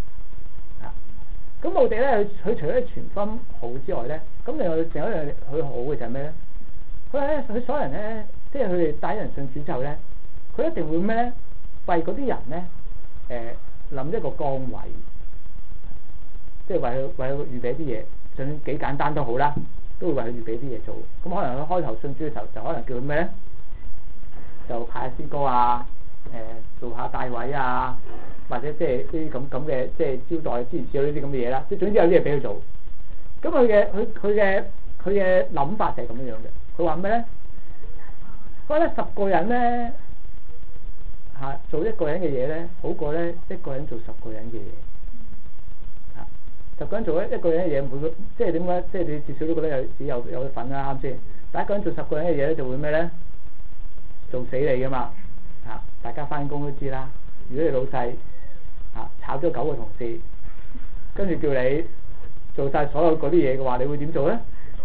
咁慕迪咧，佢除咗傳福音好之外咧，咁另外仲有一樣佢好嘅就係咩咧？佢所有人咧，即係佢哋帶人信主之後咧，佢一定會咩咧？為嗰啲人咧，諗一個崗位，即係為佢預備啲嘢，就算幾簡單都好啦。都會為佢預備啲嘢做，咁可能佢開頭信主嘅時候，就可能叫佢咩咧？就派下詩歌啊，做下帶位啊，或者即係啲咁嘅即係招待諸如此類呢啲咁嘅嘢啦。即係總之有啲嘢俾佢做。咁佢嘅諗法就係咁樣嘅。佢話咩咧？佢話咧10個人咧做一個人嘅嘢咧，好過咧一個人做10個人嘅嘢。10個人做一個人嘅嘢，每個即係點解？即係你至少都覺得有份啦，啱先。但一個人做10個人嘅嘢咧，就會咩咧？做死你噶嘛！大家翻工都知啦。如果你老細炒咗9個同事，跟住叫你做晒所有嗰啲嘢嘅話，你會點做咧？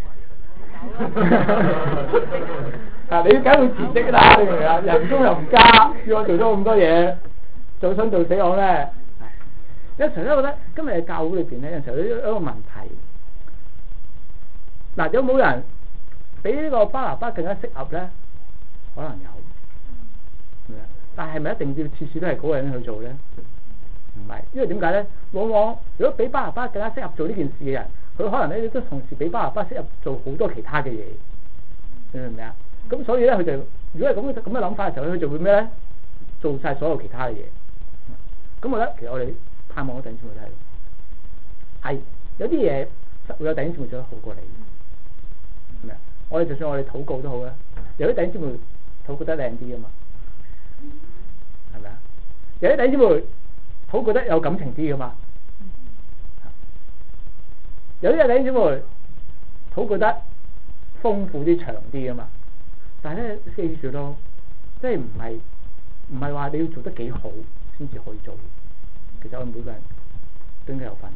你梗會辭職啦！你明唔明啊？人工又唔加，叫我做咗咁多嘢，做生做死我咧。有時候咧，我覺得今日嘅教會裏邊咧，有時候有一個問題。嗱，有冇人比呢個巴拿巴更加適合咧？可能有，但係咪一定要次次都係嗰個人去做咧？唔係，因為點解咧？往往如果比巴拿巴更加適合做呢件事嘅人，佢可能咧都同時比巴拿巴適合做好多其他嘅嘢。你明唔明啊？咁所以咧，佢就如果係咁嘅諗法嘅時候，佢就會咩咧？做晒所有其他嘅嘢。咁我覺得其實我哋盼望嘅弟兄姊妹係有啲嘢會有弟兄姊妹做得好過你，係咪啊？我哋就算我哋禱告都好啦，有啲弟兄姊妹禱告得靚啲啊嘛，係咪啊？有啲弟兄姊妹禱告得有感情啲噶嘛，有啲弟兄姊妹禱告得豐富啲、長啲啊嘛。但係咧，記住咯，即係唔係話你要做得幾好先至可以做。其實我哋每個人都應該有份。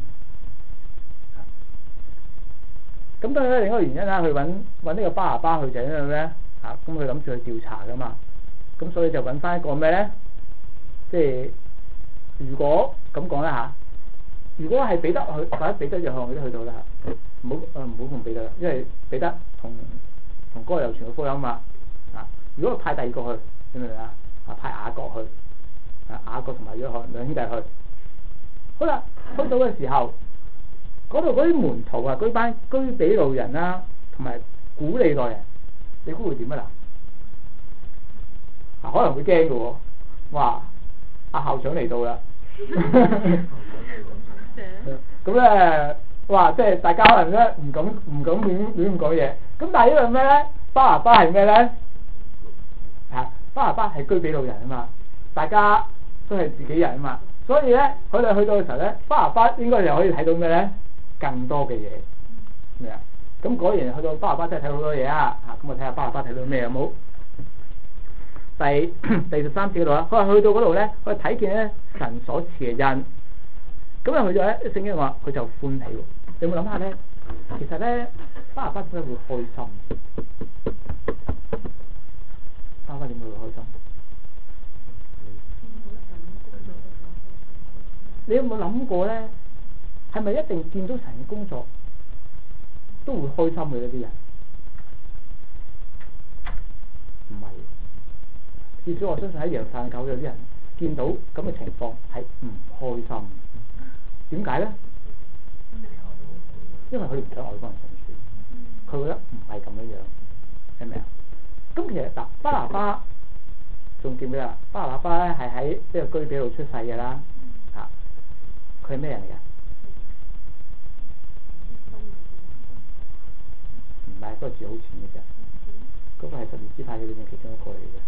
咁當然咧，另一個原因啦，去揾呢個巴拿巴去就係因為咩？咁佢諗住去調查噶嘛。咁所以就揾翻一個咩咧？即係如果咁講啦嚇，如果係彼得去或者彼得約翰佢都去到啦，唔好同彼得啦，因為彼得同嗰個又傳個福音嘛。如果派第二個去，你明唔明啊？派雅各去，雅各同埋約翰兩兄弟去。好啦，去到嘅時候，嗰度嗰啲門徒啊，嗰班居比路人啦，同埋古利奈人，你估會點啊嗱？可能會驚嘅喎，哇！阿校長嚟到啦，咁咧，哇！即係大家可能咧唔敢亂咁講嘢。咁但係因為咩咧？巴拿巴係咩咧？巴拿巴係居比路人啊嘛，大家都係自己人啊嘛，所以咧佢哋去到嘅時候咧，巴拿巴應該又可以睇到咩咧？更多嘅嘢咩啊？咁果然去到巴拿巴真係睇好多嘢啊！咁我睇下巴拿巴睇到咩有冇？第13節嗰度啦，佢話去到嗰度咧，佢睇見咧神所賜嘅恩，咁又去咗咧聖經話佢就歡喜喎。你有冇諗下咧？其實咧巴拿巴點解會開心？巴拿巴點解會開心？你有冇諗過咧？係咪一定見到神嘅工作都會開心嘅呢啲人？唔係，至少我相信喺耶路撒冷教會有啲人見到咁嘅情況係唔開心。點解咧？因為佢哋唔想外邦人信主，佢覺得唔係咁樣樣，係咪啊？咁其實嗱，巴拿巴仲記唔記得？巴拿巴咧係喺呢個居比路出世嘅啦，佢係咩人嚟㗎？唔係，嗰個字好淺嘅啫，嗰個係12支派嘅裏面其中一個嚟嘅。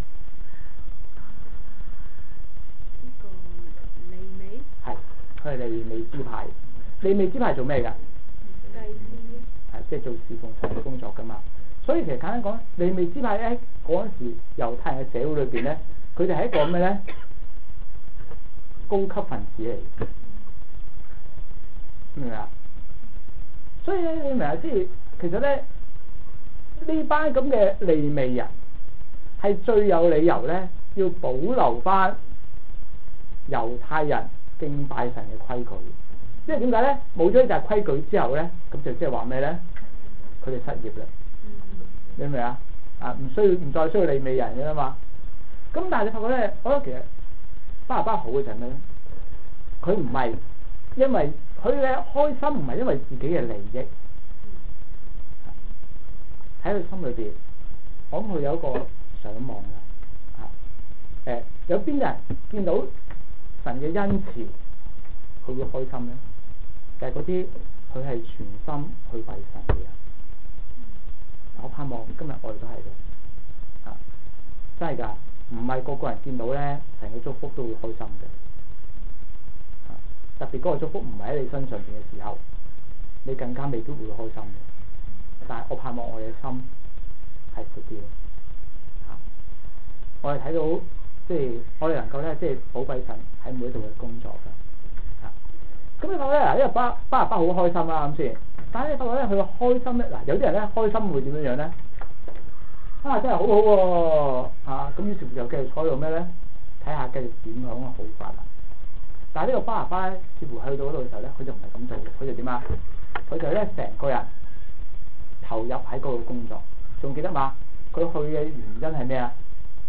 呢個利未？係， 佢係利未支派。利未支派做咩㗎？ 祭司。 係，即係做侍奉神嘅工作㗎嘛。所以其實簡單講，利未支派咧嗰陣時猶太人嘅社會裏邊咧，佢哋係一個咩咧？高級分子嚟，明唔明啊？所以咧，你明啊？即係其實咧。呢班咁嘅利未人係最有理由咧，要保留翻猶太人敬拜神嘅規矩。因為點解咧？冇咗呢隻規矩之後咧，咁就即係話咩咧？佢哋失業啦，你明唔明啊？唔再需要利未人嘅啦嘛。咁但係你發覺咧，我覺得其實巴拿巴好嘅就係咩咧？佢唔係因為佢嘅開心，唔係因為自己嘅利益。喺佢心裏邊，我諗佢有一個想望啦。有邊人見到神嘅恩慈，佢會開心咧？就係嗰啲佢係全心去為神嘅人。我盼望今日我哋都係嘅，真係㗎，唔係個個人見到咧神嘅祝福都會開心嘅。特別嗰個祝福唔係喺你身上邊嘅時候，你更加未必會開心嘅。但係我盼望我哋嘅心係闊啲，我哋睇到即係我哋能夠咧，即係寶貴神喺每一度嘅工作㗎。咁你發覺咧嗱，因為巴拿巴好開心啦，咁先。但係你發覺咧，佢嘅開心咧嗱，有啲人咧開心會點樣樣咧？真係好好喎，咁於是乎就繼續坐喺度咩咧？睇下繼續點樣好法啦。但係呢個巴拿巴咧，似乎去到嗰度嘅時候咧，佢就唔係咁做，佢就點啊？佢就咧成個人投入喺嗰個工作，仲記得嘛？佢去嘅原因係咩啊？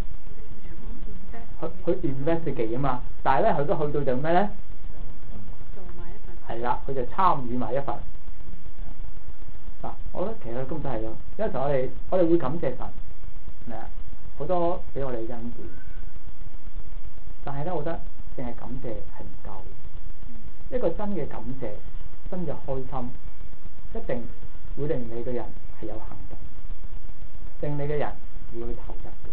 去 investigate 啊嘛，但係咧佢都去到就咩咧？ 做埋一份。係啦，佢就參與埋一份。嗱，我覺得其實根本係咯，有陣時我哋會感謝神，係啊，好多俾我哋恩典。但係咧，我覺得淨係感謝係唔夠。一個真嘅感謝，真嘅開心，一定會令你嘅人係有行動，令你嘅人會去投入嘅。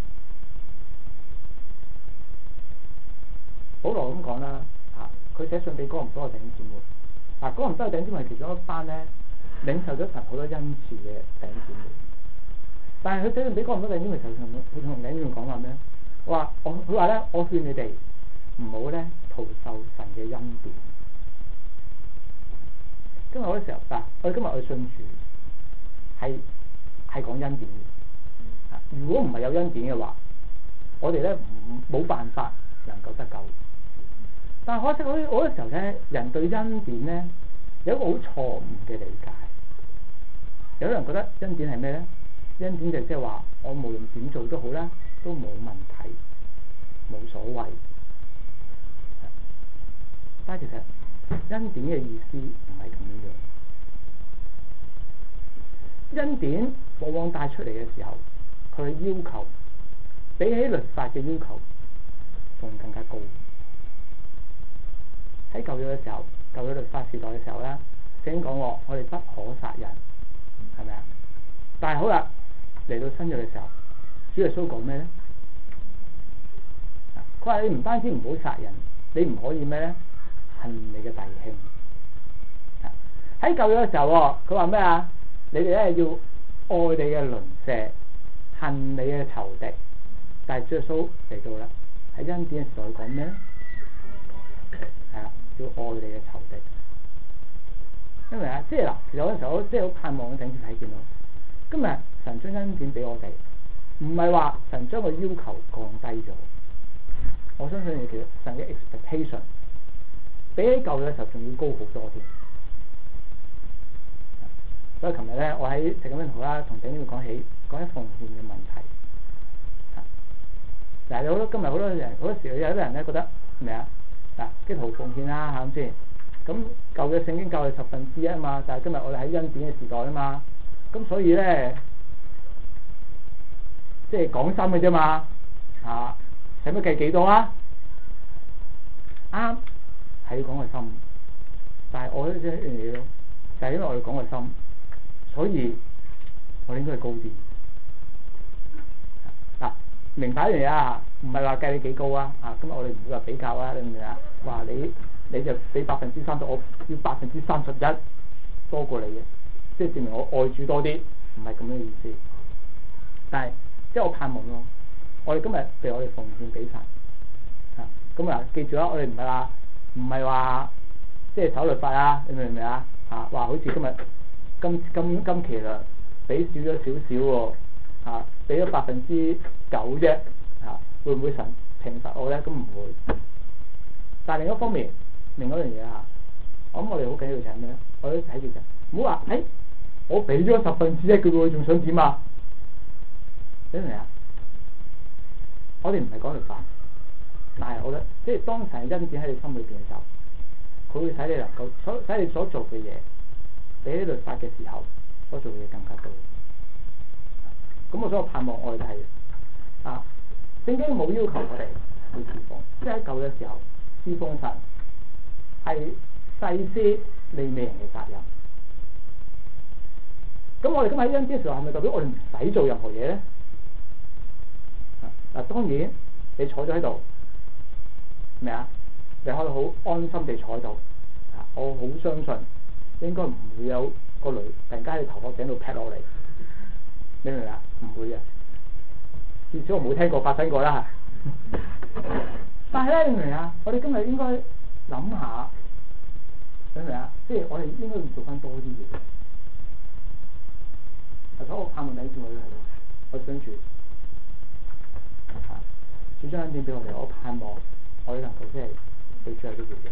保羅咁講啦，佢寫信俾哥林多嘅弟兄姊妹，哥林多嘅弟兄姊妹係其中一班咧，領受咗神好多恩賜嘅弟兄姊妹。 但係佢寫信俾哥林多弟兄嘅時候，佢同弟兄講話咩？佢話咧，我勸你哋唔好咧徒受神嘅恩典。今日嗰時候嗱，我哋今日去信主係講恩典嘅。如果唔係有恩典嘅話，我哋咧冇辦法能夠得救。但係可惜好多時候咧，人對恩典咧有一個好錯誤嘅理解。有人覺得恩典係咩咧？恩典就即係話我無論點做都好啦，都冇問題，冇所謂。但係其實恩典嘅意思唔係咁樣。恩典往往帶出嚟嘅時候，佢嘅要求比起律法嘅要求仲更加高。喺舊約嘅時候，舊約律法時代嘅時候咧，聖經講我哋不可殺人，係咪啊？但係好啦，嚟到新約嘅時候，主耶穌講咩咧？佢話你唔單止唔好殺人，你唔可以咩咧？恨你嘅弟兄。喺舊約嘅時候，佢話咩啊？你哋咧要愛你嘅鄰舍，恨你嘅仇敵。但係主耶穌嚟到啦，喺恩典嘅時代講咩咧？係啦，要愛你嘅仇敵。因為啊，即係嗱，其實有陣時候即係好盼望嘅弟兄睇見到，今日神將恩典俾我哋，唔係話神將個要求降低咗。我相信其實神嘅 expectation 比起舊嘅時候仲要高好多添。所以琴日咧，我喺食緊咩圖啦，同弟兄講起奉獻嘅問題。嗱，有好多今日好多人，好多時有啲人咧覺得咩啊？嗱，基督徒奉獻啦嚇咁先。咁舊嘅聖經教係1/10啊嘛，但係今日我哋喺恩典嘅時代啊嘛，咁所以咧，即係講心嘅啫嘛，使乜計幾多啊？啱，係要講個心，但係我覺得一樣嘢咯，就係因為我哋講個心，所以我哋應該係高啲。嗱，明白一樣嘢啊，唔係話計你幾高啊，今日我哋唔會話比較啊，你明唔明啊？話你就俾30%，我要31%多過你嘅，即係證明我愛主多啲，唔係咁樣嘅意思。但係即係我盼望咯，我哋今日譬如我哋奉獻俾神，咁啊記住啦，我哋唔係話即係守律法啊，你明唔明啊？話好似今日今期啦，俾少咗少少喎，俾咗9%啫，會唔會神懲罰我咧？咁唔會。但係另一方面，另一樣嘢我諗我哋好緊要就係咩咧？我哋睇住就唔好話，我俾咗1/10嘅喎，仲想點啊？你明唔明啊？我哋唔係講律法，但係我覺得即係當神恩典喺你心裏邊嘅時候，佢會使你能夠使你所做嘅嘢，比起律法嘅時候所做嘅嘢更加多。咁我所盼望我哋係聖經冇要求我哋去侍奉，即係喺舊嘅時候。侍奉神係祭司利未人嘅責任。咁我哋今日喺恩典嘅時候，係咪代表我哋唔使做任何嘢咧？嗱，當然你坐咗喺度，咩啊？你可以好安心地坐喺度。我好相信應該唔會有個雷突然間喺你頭殼頂度劈落嚟，你明唔明啊？唔會嘅，至少我冇聽過發生過啦。但係咧，你明唔明啊？我哋今日應該諗下，明唔明啊？即係我哋應該要做翻多啲嘢。所以我盼望弟兄姊妹都係咯，我想住主將恩典俾我哋，我盼望我哋能夠即係對主有啲回應，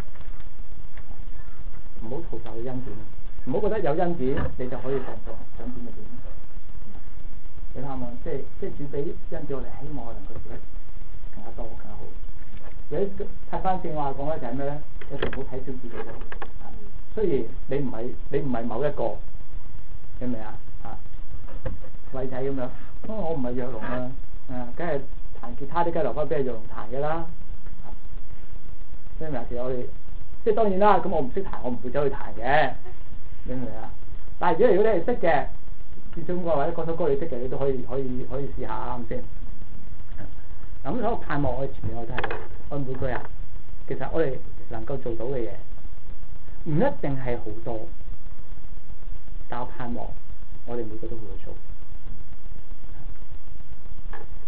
唔好徒受恩典，唔好覺得有恩典你就可以放縱想點就點。你盼望即係主俾恩典我哋，希望我能夠做得更加多、更加好。你睇翻正話講咧，就係咩咧？一定唔好睇小自己咯。雖然你唔係某一個，明唔明啊？偉仔咁樣，我唔係若龍啊，梗係彈吉他啲梗係留翻俾若龍彈嘅啦。明唔明啊？其實我哋即係當然啦，咁我唔識彈，我唔會走去彈嘅，明唔明啊？但係如果你係識嘅，粵語歌或者嗰首歌你識嘅，你都可以試下啱先。咁所以我盼望我哋前面我都係我每個人，其實我哋能夠做到嘅嘢唔一定係好多，但我盼望我哋每個都會去做。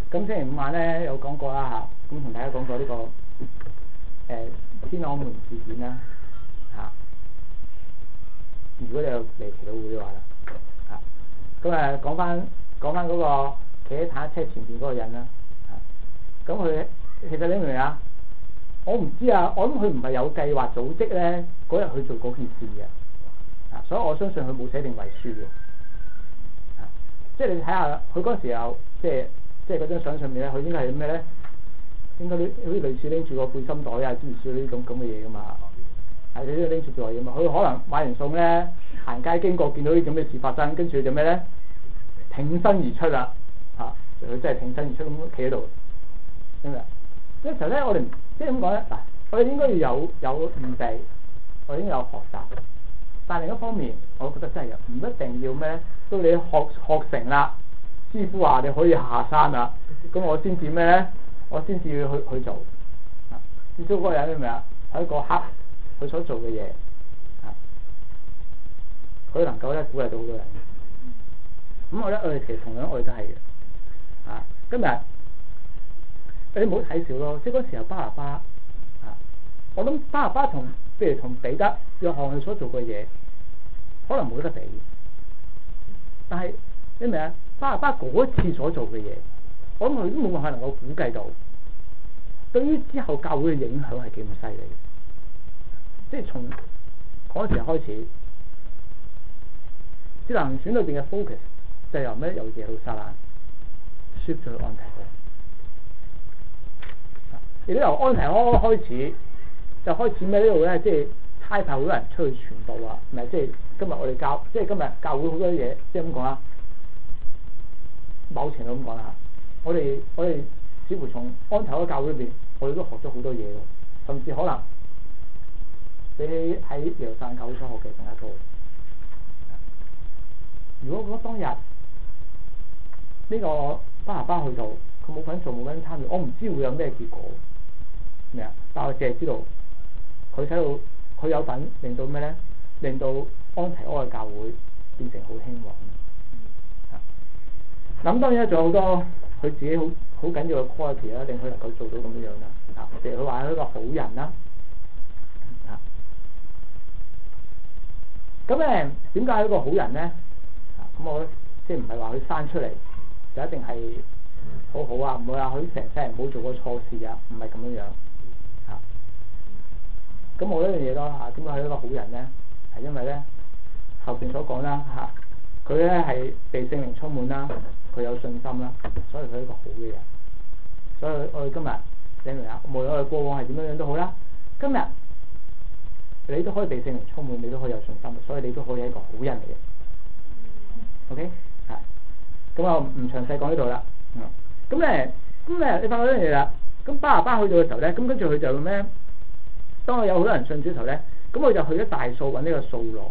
咁星期五晚咧有講過啦嚇，咁同大家講過呢、個天安門事件啦嚇。如果你有嚟祈禱會嘅話啦嚇，咁講翻嗰個企喺坦克車前邊嗰個人啦嚇，咁佢其實你明唔明啊？我唔知啊，我諗佢唔係有計劃組織咧嗰日去做嗰件事嘅，啊，所以我相信佢冇寫定遺書嘅，啊，即係你睇下佢嗰時候，即係嗰張相上面咧，佢應該係咩咧？應該啲好似類似拎住個背心袋啊，諸如此類呢種咁嘅嘢噶嘛，係佢都拎住袋嘢嘛，佢可能買完餸咧，行街經過見到啲咁嘅事發生，跟住就咩咧？挺身而出啦，嚇！佢真係挺身而出咁企喺度，明唔明？呢時候咧，我哋即係咁講咧，嗱，我哋應該要有預備，我哋應該有學習。但另一方面，我覺得真係唔一定要咩，到你學成啦，師傅話你可以下山啦，咁我先至咩咧？我先至要去做。啊，至少嗰個人明唔明啊？喺嗰刻佢所做嘅嘢，啊，佢能夠咧鼓勵到好多人。咁我覺得我哋其實同樣我哋都係嘅，啊，今日。你唔好睇少咯，即係嗰時候巴拿巴啊，我諗巴拿巴譬如同彼得、約翰佢所做嘅嘢，可能冇得比。但係你明唔明啊？巴拿巴嗰次所做嘅嘢，我諗佢都冇辦法能夠估計到，對於之後教會嘅影響係幾咁犀利。即係從嗰時開始，智能選裏邊嘅 focus 就由咩？由耶路撒冷 shift 咗去安提阿。亦都由安提阿開始，就開始咩呢度咧？即係差派好多人出去傳道啊！唔係即係今日我哋即係今日教會好多嘢，即係咁講啦。某程度咁講啦，我哋似乎從安提阿教會裏邊，我哋都學咗好多嘢咯，甚至可能比起喺耶路撒冷教會所學嘅更加多。如果我當日呢個巴拿巴去到，佢冇份做冇份參與，我唔知會有咩結果。咩啊？但我淨係知道佢使到佢有份令到咩咧？令到安提阿嘅教會變成好興旺。咁當然仲有好多佢自己好緊要嘅 quality 啦，令佢能夠做到咁樣啦。啊，譬如佢話係一個好人啦。啊，咁點解係一個好人咧？啊，咁我即係唔係話佢生出嚟就一定係好好啊？唔會話佢成世人冇做過錯事啊？唔係咁樣樣。咁我呢樣嘢咯嚇，點解係一個好人咧？係因為咧後邊所講啦嚇，佢咧係被聖靈充滿啦，佢有信心啦，所以佢係一個好嘅人。所以我哋今日你明唔明啊？無論我哋過往係點樣樣都好啦，今日你都可以被聖靈充滿，你都可以有信心，所以你都可以係一個好人嚟嘅。OK 嚇，咁我唔詳細講呢度啦。咁你發覺呢樣嘢啦。咁巴拿巴去到嘅時候咧，咁跟住佢就咩？當我有好多人信主嘅時候咧，咁佢就去咗大數揾呢個掃羅。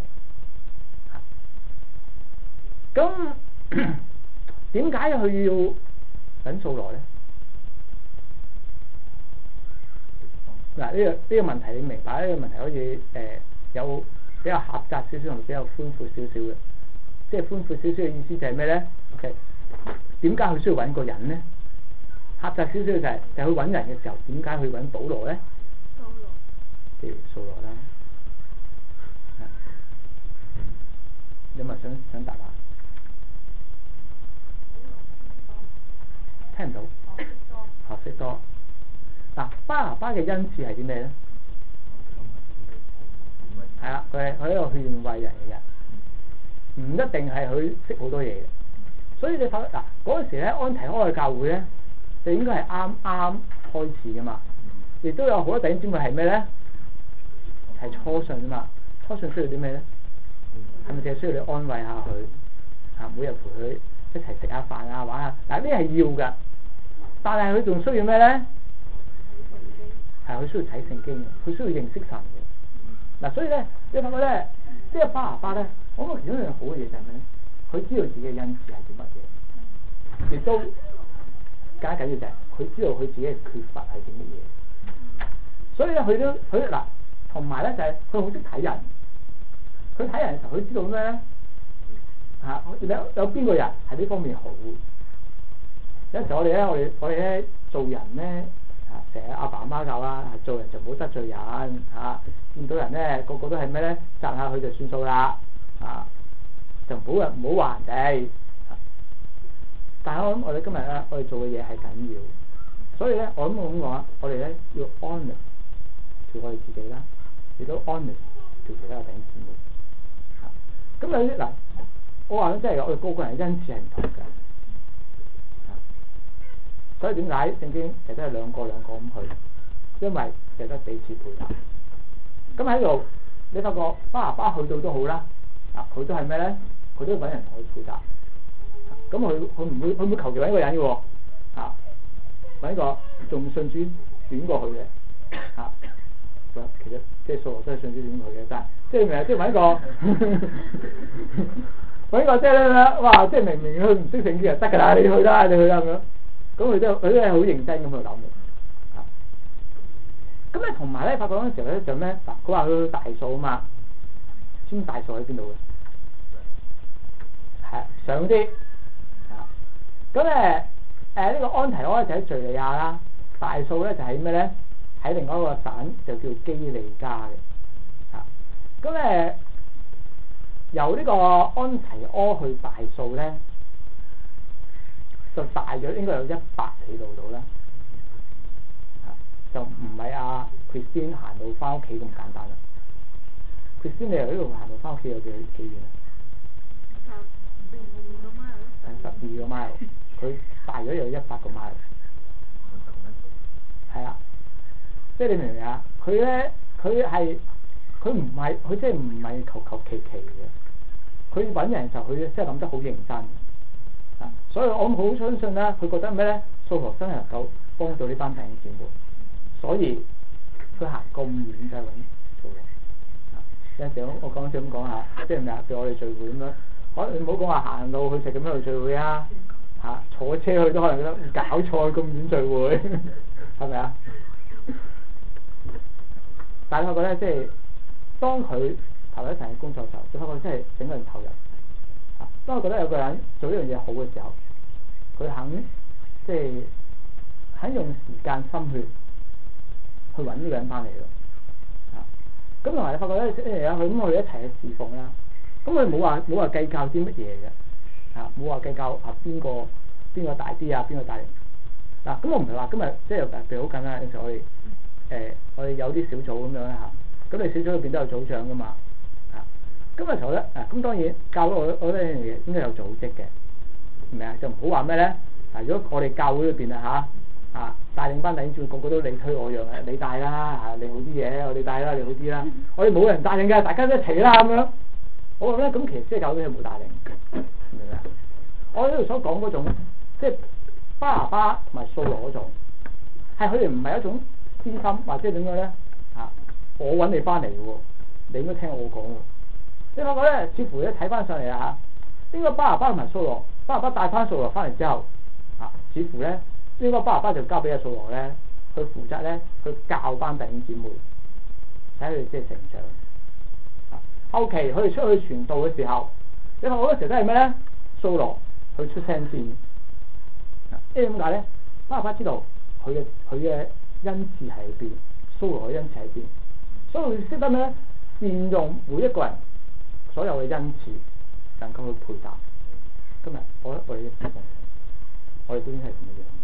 咁點解佢要揾掃羅咧？嗱，呢個問題你明白？呢個問題可以有比較狹窄少少同比較寬闊少少嘅。即係寬闊少少嘅意思就係咩咧 ？OK， 點解佢需要揾個人咧？狹窄少少就係去揾人嘅時候，點解去揾保羅咧？即係掃羅啦。你咪想答下？聽唔到？學識多。嗱，巴拿巴嘅恩賜係啲咩咧？係啦，佢係一個勸慰人嘅人，唔一定係佢識好多嘢嘅。所以你發覺嗱，嗰陣時咧，安提阿嘅教會咧，就應該係啱啱開始噶嘛，亦都有好多弟兄姊妹係咩咧？係初信啊嘛，初信需要啲咩咧？係咪淨係需要你安慰下佢？啊，每日陪佢一齊食下飯啊，玩下，嗱呢係要㗎。但係佢仲需要咩咧？係佢需要睇聖經嘅，佢需要認識神嘅。嗱，所以咧，你發覺咧，呢個巴拿巴咧，我覺得其中一樣好嘅嘢就係咩咧？佢知道自己嘅恩賜係啲乜嘢，亦都更加緊要就係佢知道佢自己嘅缺乏係啲乜嘢。所以咧，佢嗱，同埋咧就係佢好識睇人。佢睇人嘅時候，佢知道咩咧？嚇，有邊個人喺呢方面好？ 有陣時我哋咧做人咧成日阿爸阿媽教啦，做人就唔好得罪人見到人咧個個都係咩咧，讚下佢就算數啦就唔好話人哋。但係我諗我哋今日咧，我哋做嘅嘢係緊要，所以咧我諗我咁講啊，我哋咧要 honest 對我哋自己啦，亦都 honest 對其他嘅弟兄姊妹。咁有啲嗱，我話咧真係我哋個個人嘅恩賜係唔同嘅，所以點解聖經其實都係兩個咁去，因為其實都係彼此配搭。咁喺度你發覺巴拿巴去到都好啦，佢都係咩咧？佢都要揾人同佢配搭。咁佢唔會求其揾一個人嘅喎，揾一個仲信主短過佢嘅，其實即係掃羅都係信主短過佢嘅，但係即係咪即係揾一個揾一個即係咧，哇！即係明明佢唔識聖經就得㗎啦，你去啦咁樣，咁佢都係好認真咁去諗嘅，咁咧同埋咧發覺嗰陣時候咧就咩？佢話佢去大數啊嘛，知唔知大數喺邊度嘅？係上啲。咁咧呢個安提阿就喺敘利亞啦，大數咧就喺咩咧？喺另外一個省就叫基利家嘅。咁咧由呢個安提阿去大數咧，就大約應該有100里路到啦。就唔係阿 Christine 行到翻屋企咁簡單啦。Christine 你由呢度行到翻屋企有幾遠啊？12個 mile。佢大約有100個 mile， 係啊，即係你明唔明啊？佢即係唔係求其嘅，佢揾人嘅時候佢即係諗得好認真所以我好相信咧，佢覺得咩咧？掃羅真係能夠幫到呢班弟兄姊妹，所以佢行咁遠就係揾掃羅。有陣時我講笑咁講下，即係咩啊？譬如我哋聚會咁樣，你唔好講話行路去食咁樣去聚會啊！坐車去都可能覺得搞錯咁遠聚會，係咪啊？但係我覺得即係當佢投入一齊嘅工作嘅時候，就發覺真係整個人投入。當我覺得有個人做呢樣嘢好嘅時候，佢肯用時間心血去揾呢個人翻嚟咯。咁同埋你發覺咧，佢一齊去侍奉啦。咁佢冇話計較啲乜嘢嘅。冇話計較邊個大啲邊個大嗱，咁我唔係話今日即係譬如好緊啦，有時我哋有啲小組咁樣啦咁你小組裏邊都有組長噶嘛咁嘅時候咧咁當然教會我覺得呢樣嘢應該有組織嘅，係咪啊？就唔好話咩咧如果我哋教會裏邊帶領班弟兄姊妹個個都你推我讓你帶啦你好啲嘢，我哋帶啦你好啲啦，我哋冇人帶領嘅，大家都一齊啦咁樣，我覺得咁其實即係教會係冇帶領。明唔明啊？我呢度所講嗰種，即係巴拿巴同埋掃羅嗰種，係佢哋唔係一種私心，或者點樣咧？我揾你翻嚟嘅喎，你應該聽我講喎。你發覺咧，似乎咧睇翻上嚟應該巴拿巴同埋掃羅，巴拿巴帶翻掃羅翻嚟之後，似乎咧應該巴拿巴就交俾阿掃羅咧，去負責咧去教班弟兄姊妹，睇佢哋即係成長。後期佢哋出去傳道嘅時候。你話好多時候都係咩咧？掃羅去出聲先，因為點解咧？巴拿巴知道佢嘅恩賜喺邊，掃羅嘅恩賜喺邊，所以佢識得咩咧？善用每一個人所有嘅恩賜，能夠去配搭。今日我覺得我哋嘅侍奉，我哋都應該係咁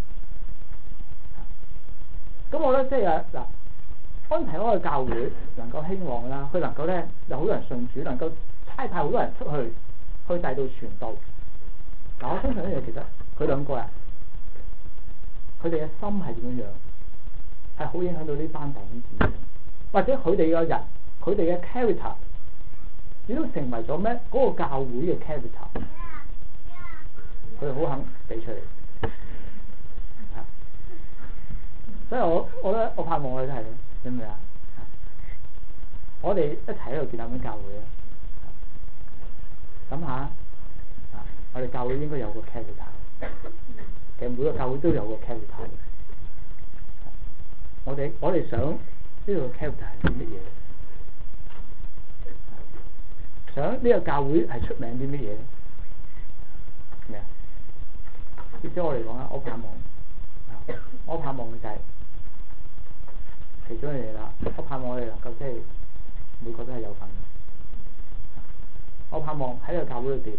樣。咁我覺得即係安提阿嘅教會能夠興旺啦，佢能夠咧有好多人信主，能夠差派好多人出去。去帶到傳道，我相信呢樣其實佢兩個人，佢哋嘅心係點樣樣，係好影響到呢班弟兄姊妹，或者佢哋嘅人，佢哋嘅 character， 亦都成為咗咩？嗰個教會嘅 character， 佢哋好肯俾出嚟，所以我覺得我盼望我哋都係，明唔明啊？我哋一齊喺度建立緊教會啊！諗下我哋教會應該有個 character， 其實每個教會都有個 character。我哋想呢個 character 係啲乜嘢？想呢個教會係出名啲乜嘢？咩啊？ 亦即係我嚟講啦，我盼望我盼望嘅就係其中一樣嘢啦。我盼望我哋能夠即係每個都係有份。我盼望喺呢個教會裏邊，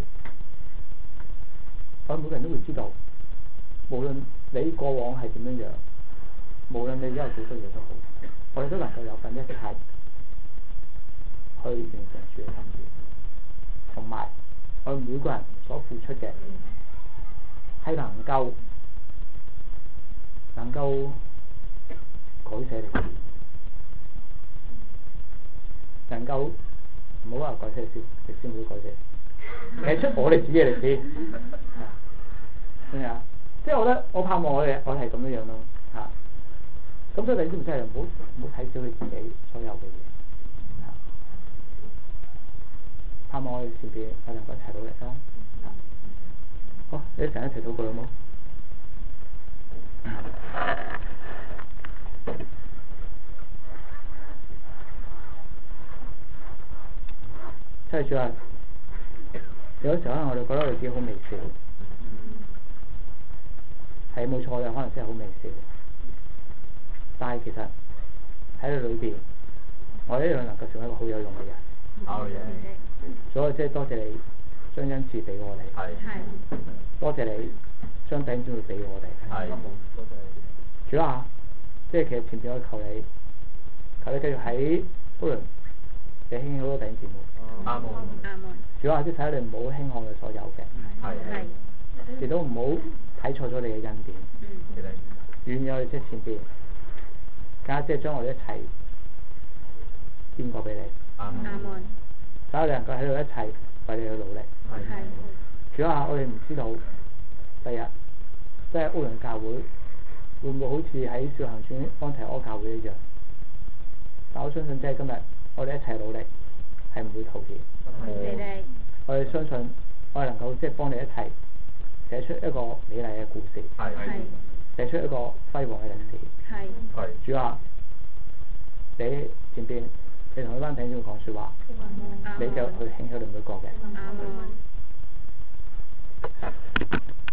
我哋每個人都會知道，無論你過往係點樣樣，無論你而家有幾多嘢都好，我哋都能夠有份一齊去完成主嘅心意，同埋我哋每個人所付出嘅係能夠改寫歷史，能夠唔好話改寫歷史唔好改寫，寫出我哋自己嘅歷史，咩啊？即係我覺得我盼望我哋係咁樣樣咯嚇。咁所以你知唔知係唔好睇小你自己所有嘅嘢嚇。盼望我哋前邊我哋能夠一齊努力啦。好，你一齊一齊禱告好冇？即係主啊，有時候可能我哋覺得我哋自己好微小，係冇錯嘅，可能真係好微小。但係其實喺你裏邊，我哋一樣能夠成為一個好有用嘅人。所以即係多謝你將恩賜俾我哋，多謝你將弟兄姊妹俾我哋。主啊，即係其實前邊我求你繼續喺福倫你興起好多弟兄姊妹。 阿門。 主啊，即係使你唔好輕看佢所有嘅，亦都唔好睇錯咗你嘅恩典。願意我哋即係前邊，更加即係將我哋一齊獻過俾你。 阿門。 使我哋能夠喺度一齊為你去努力。主啊，我哋唔知道第日即係歐陽教會會唔會好似喺使徒行傳安提阿教會一樣，但我相信即係今日我哋一齊努力係唔會徒然。我哋相信我哋能夠即係幫你一齊寫出一個美麗嘅故事，寫出一個輝煌嘅歷史。主啊，你前邊你同呢班弟兄講說話，你就去興起你每個嘅。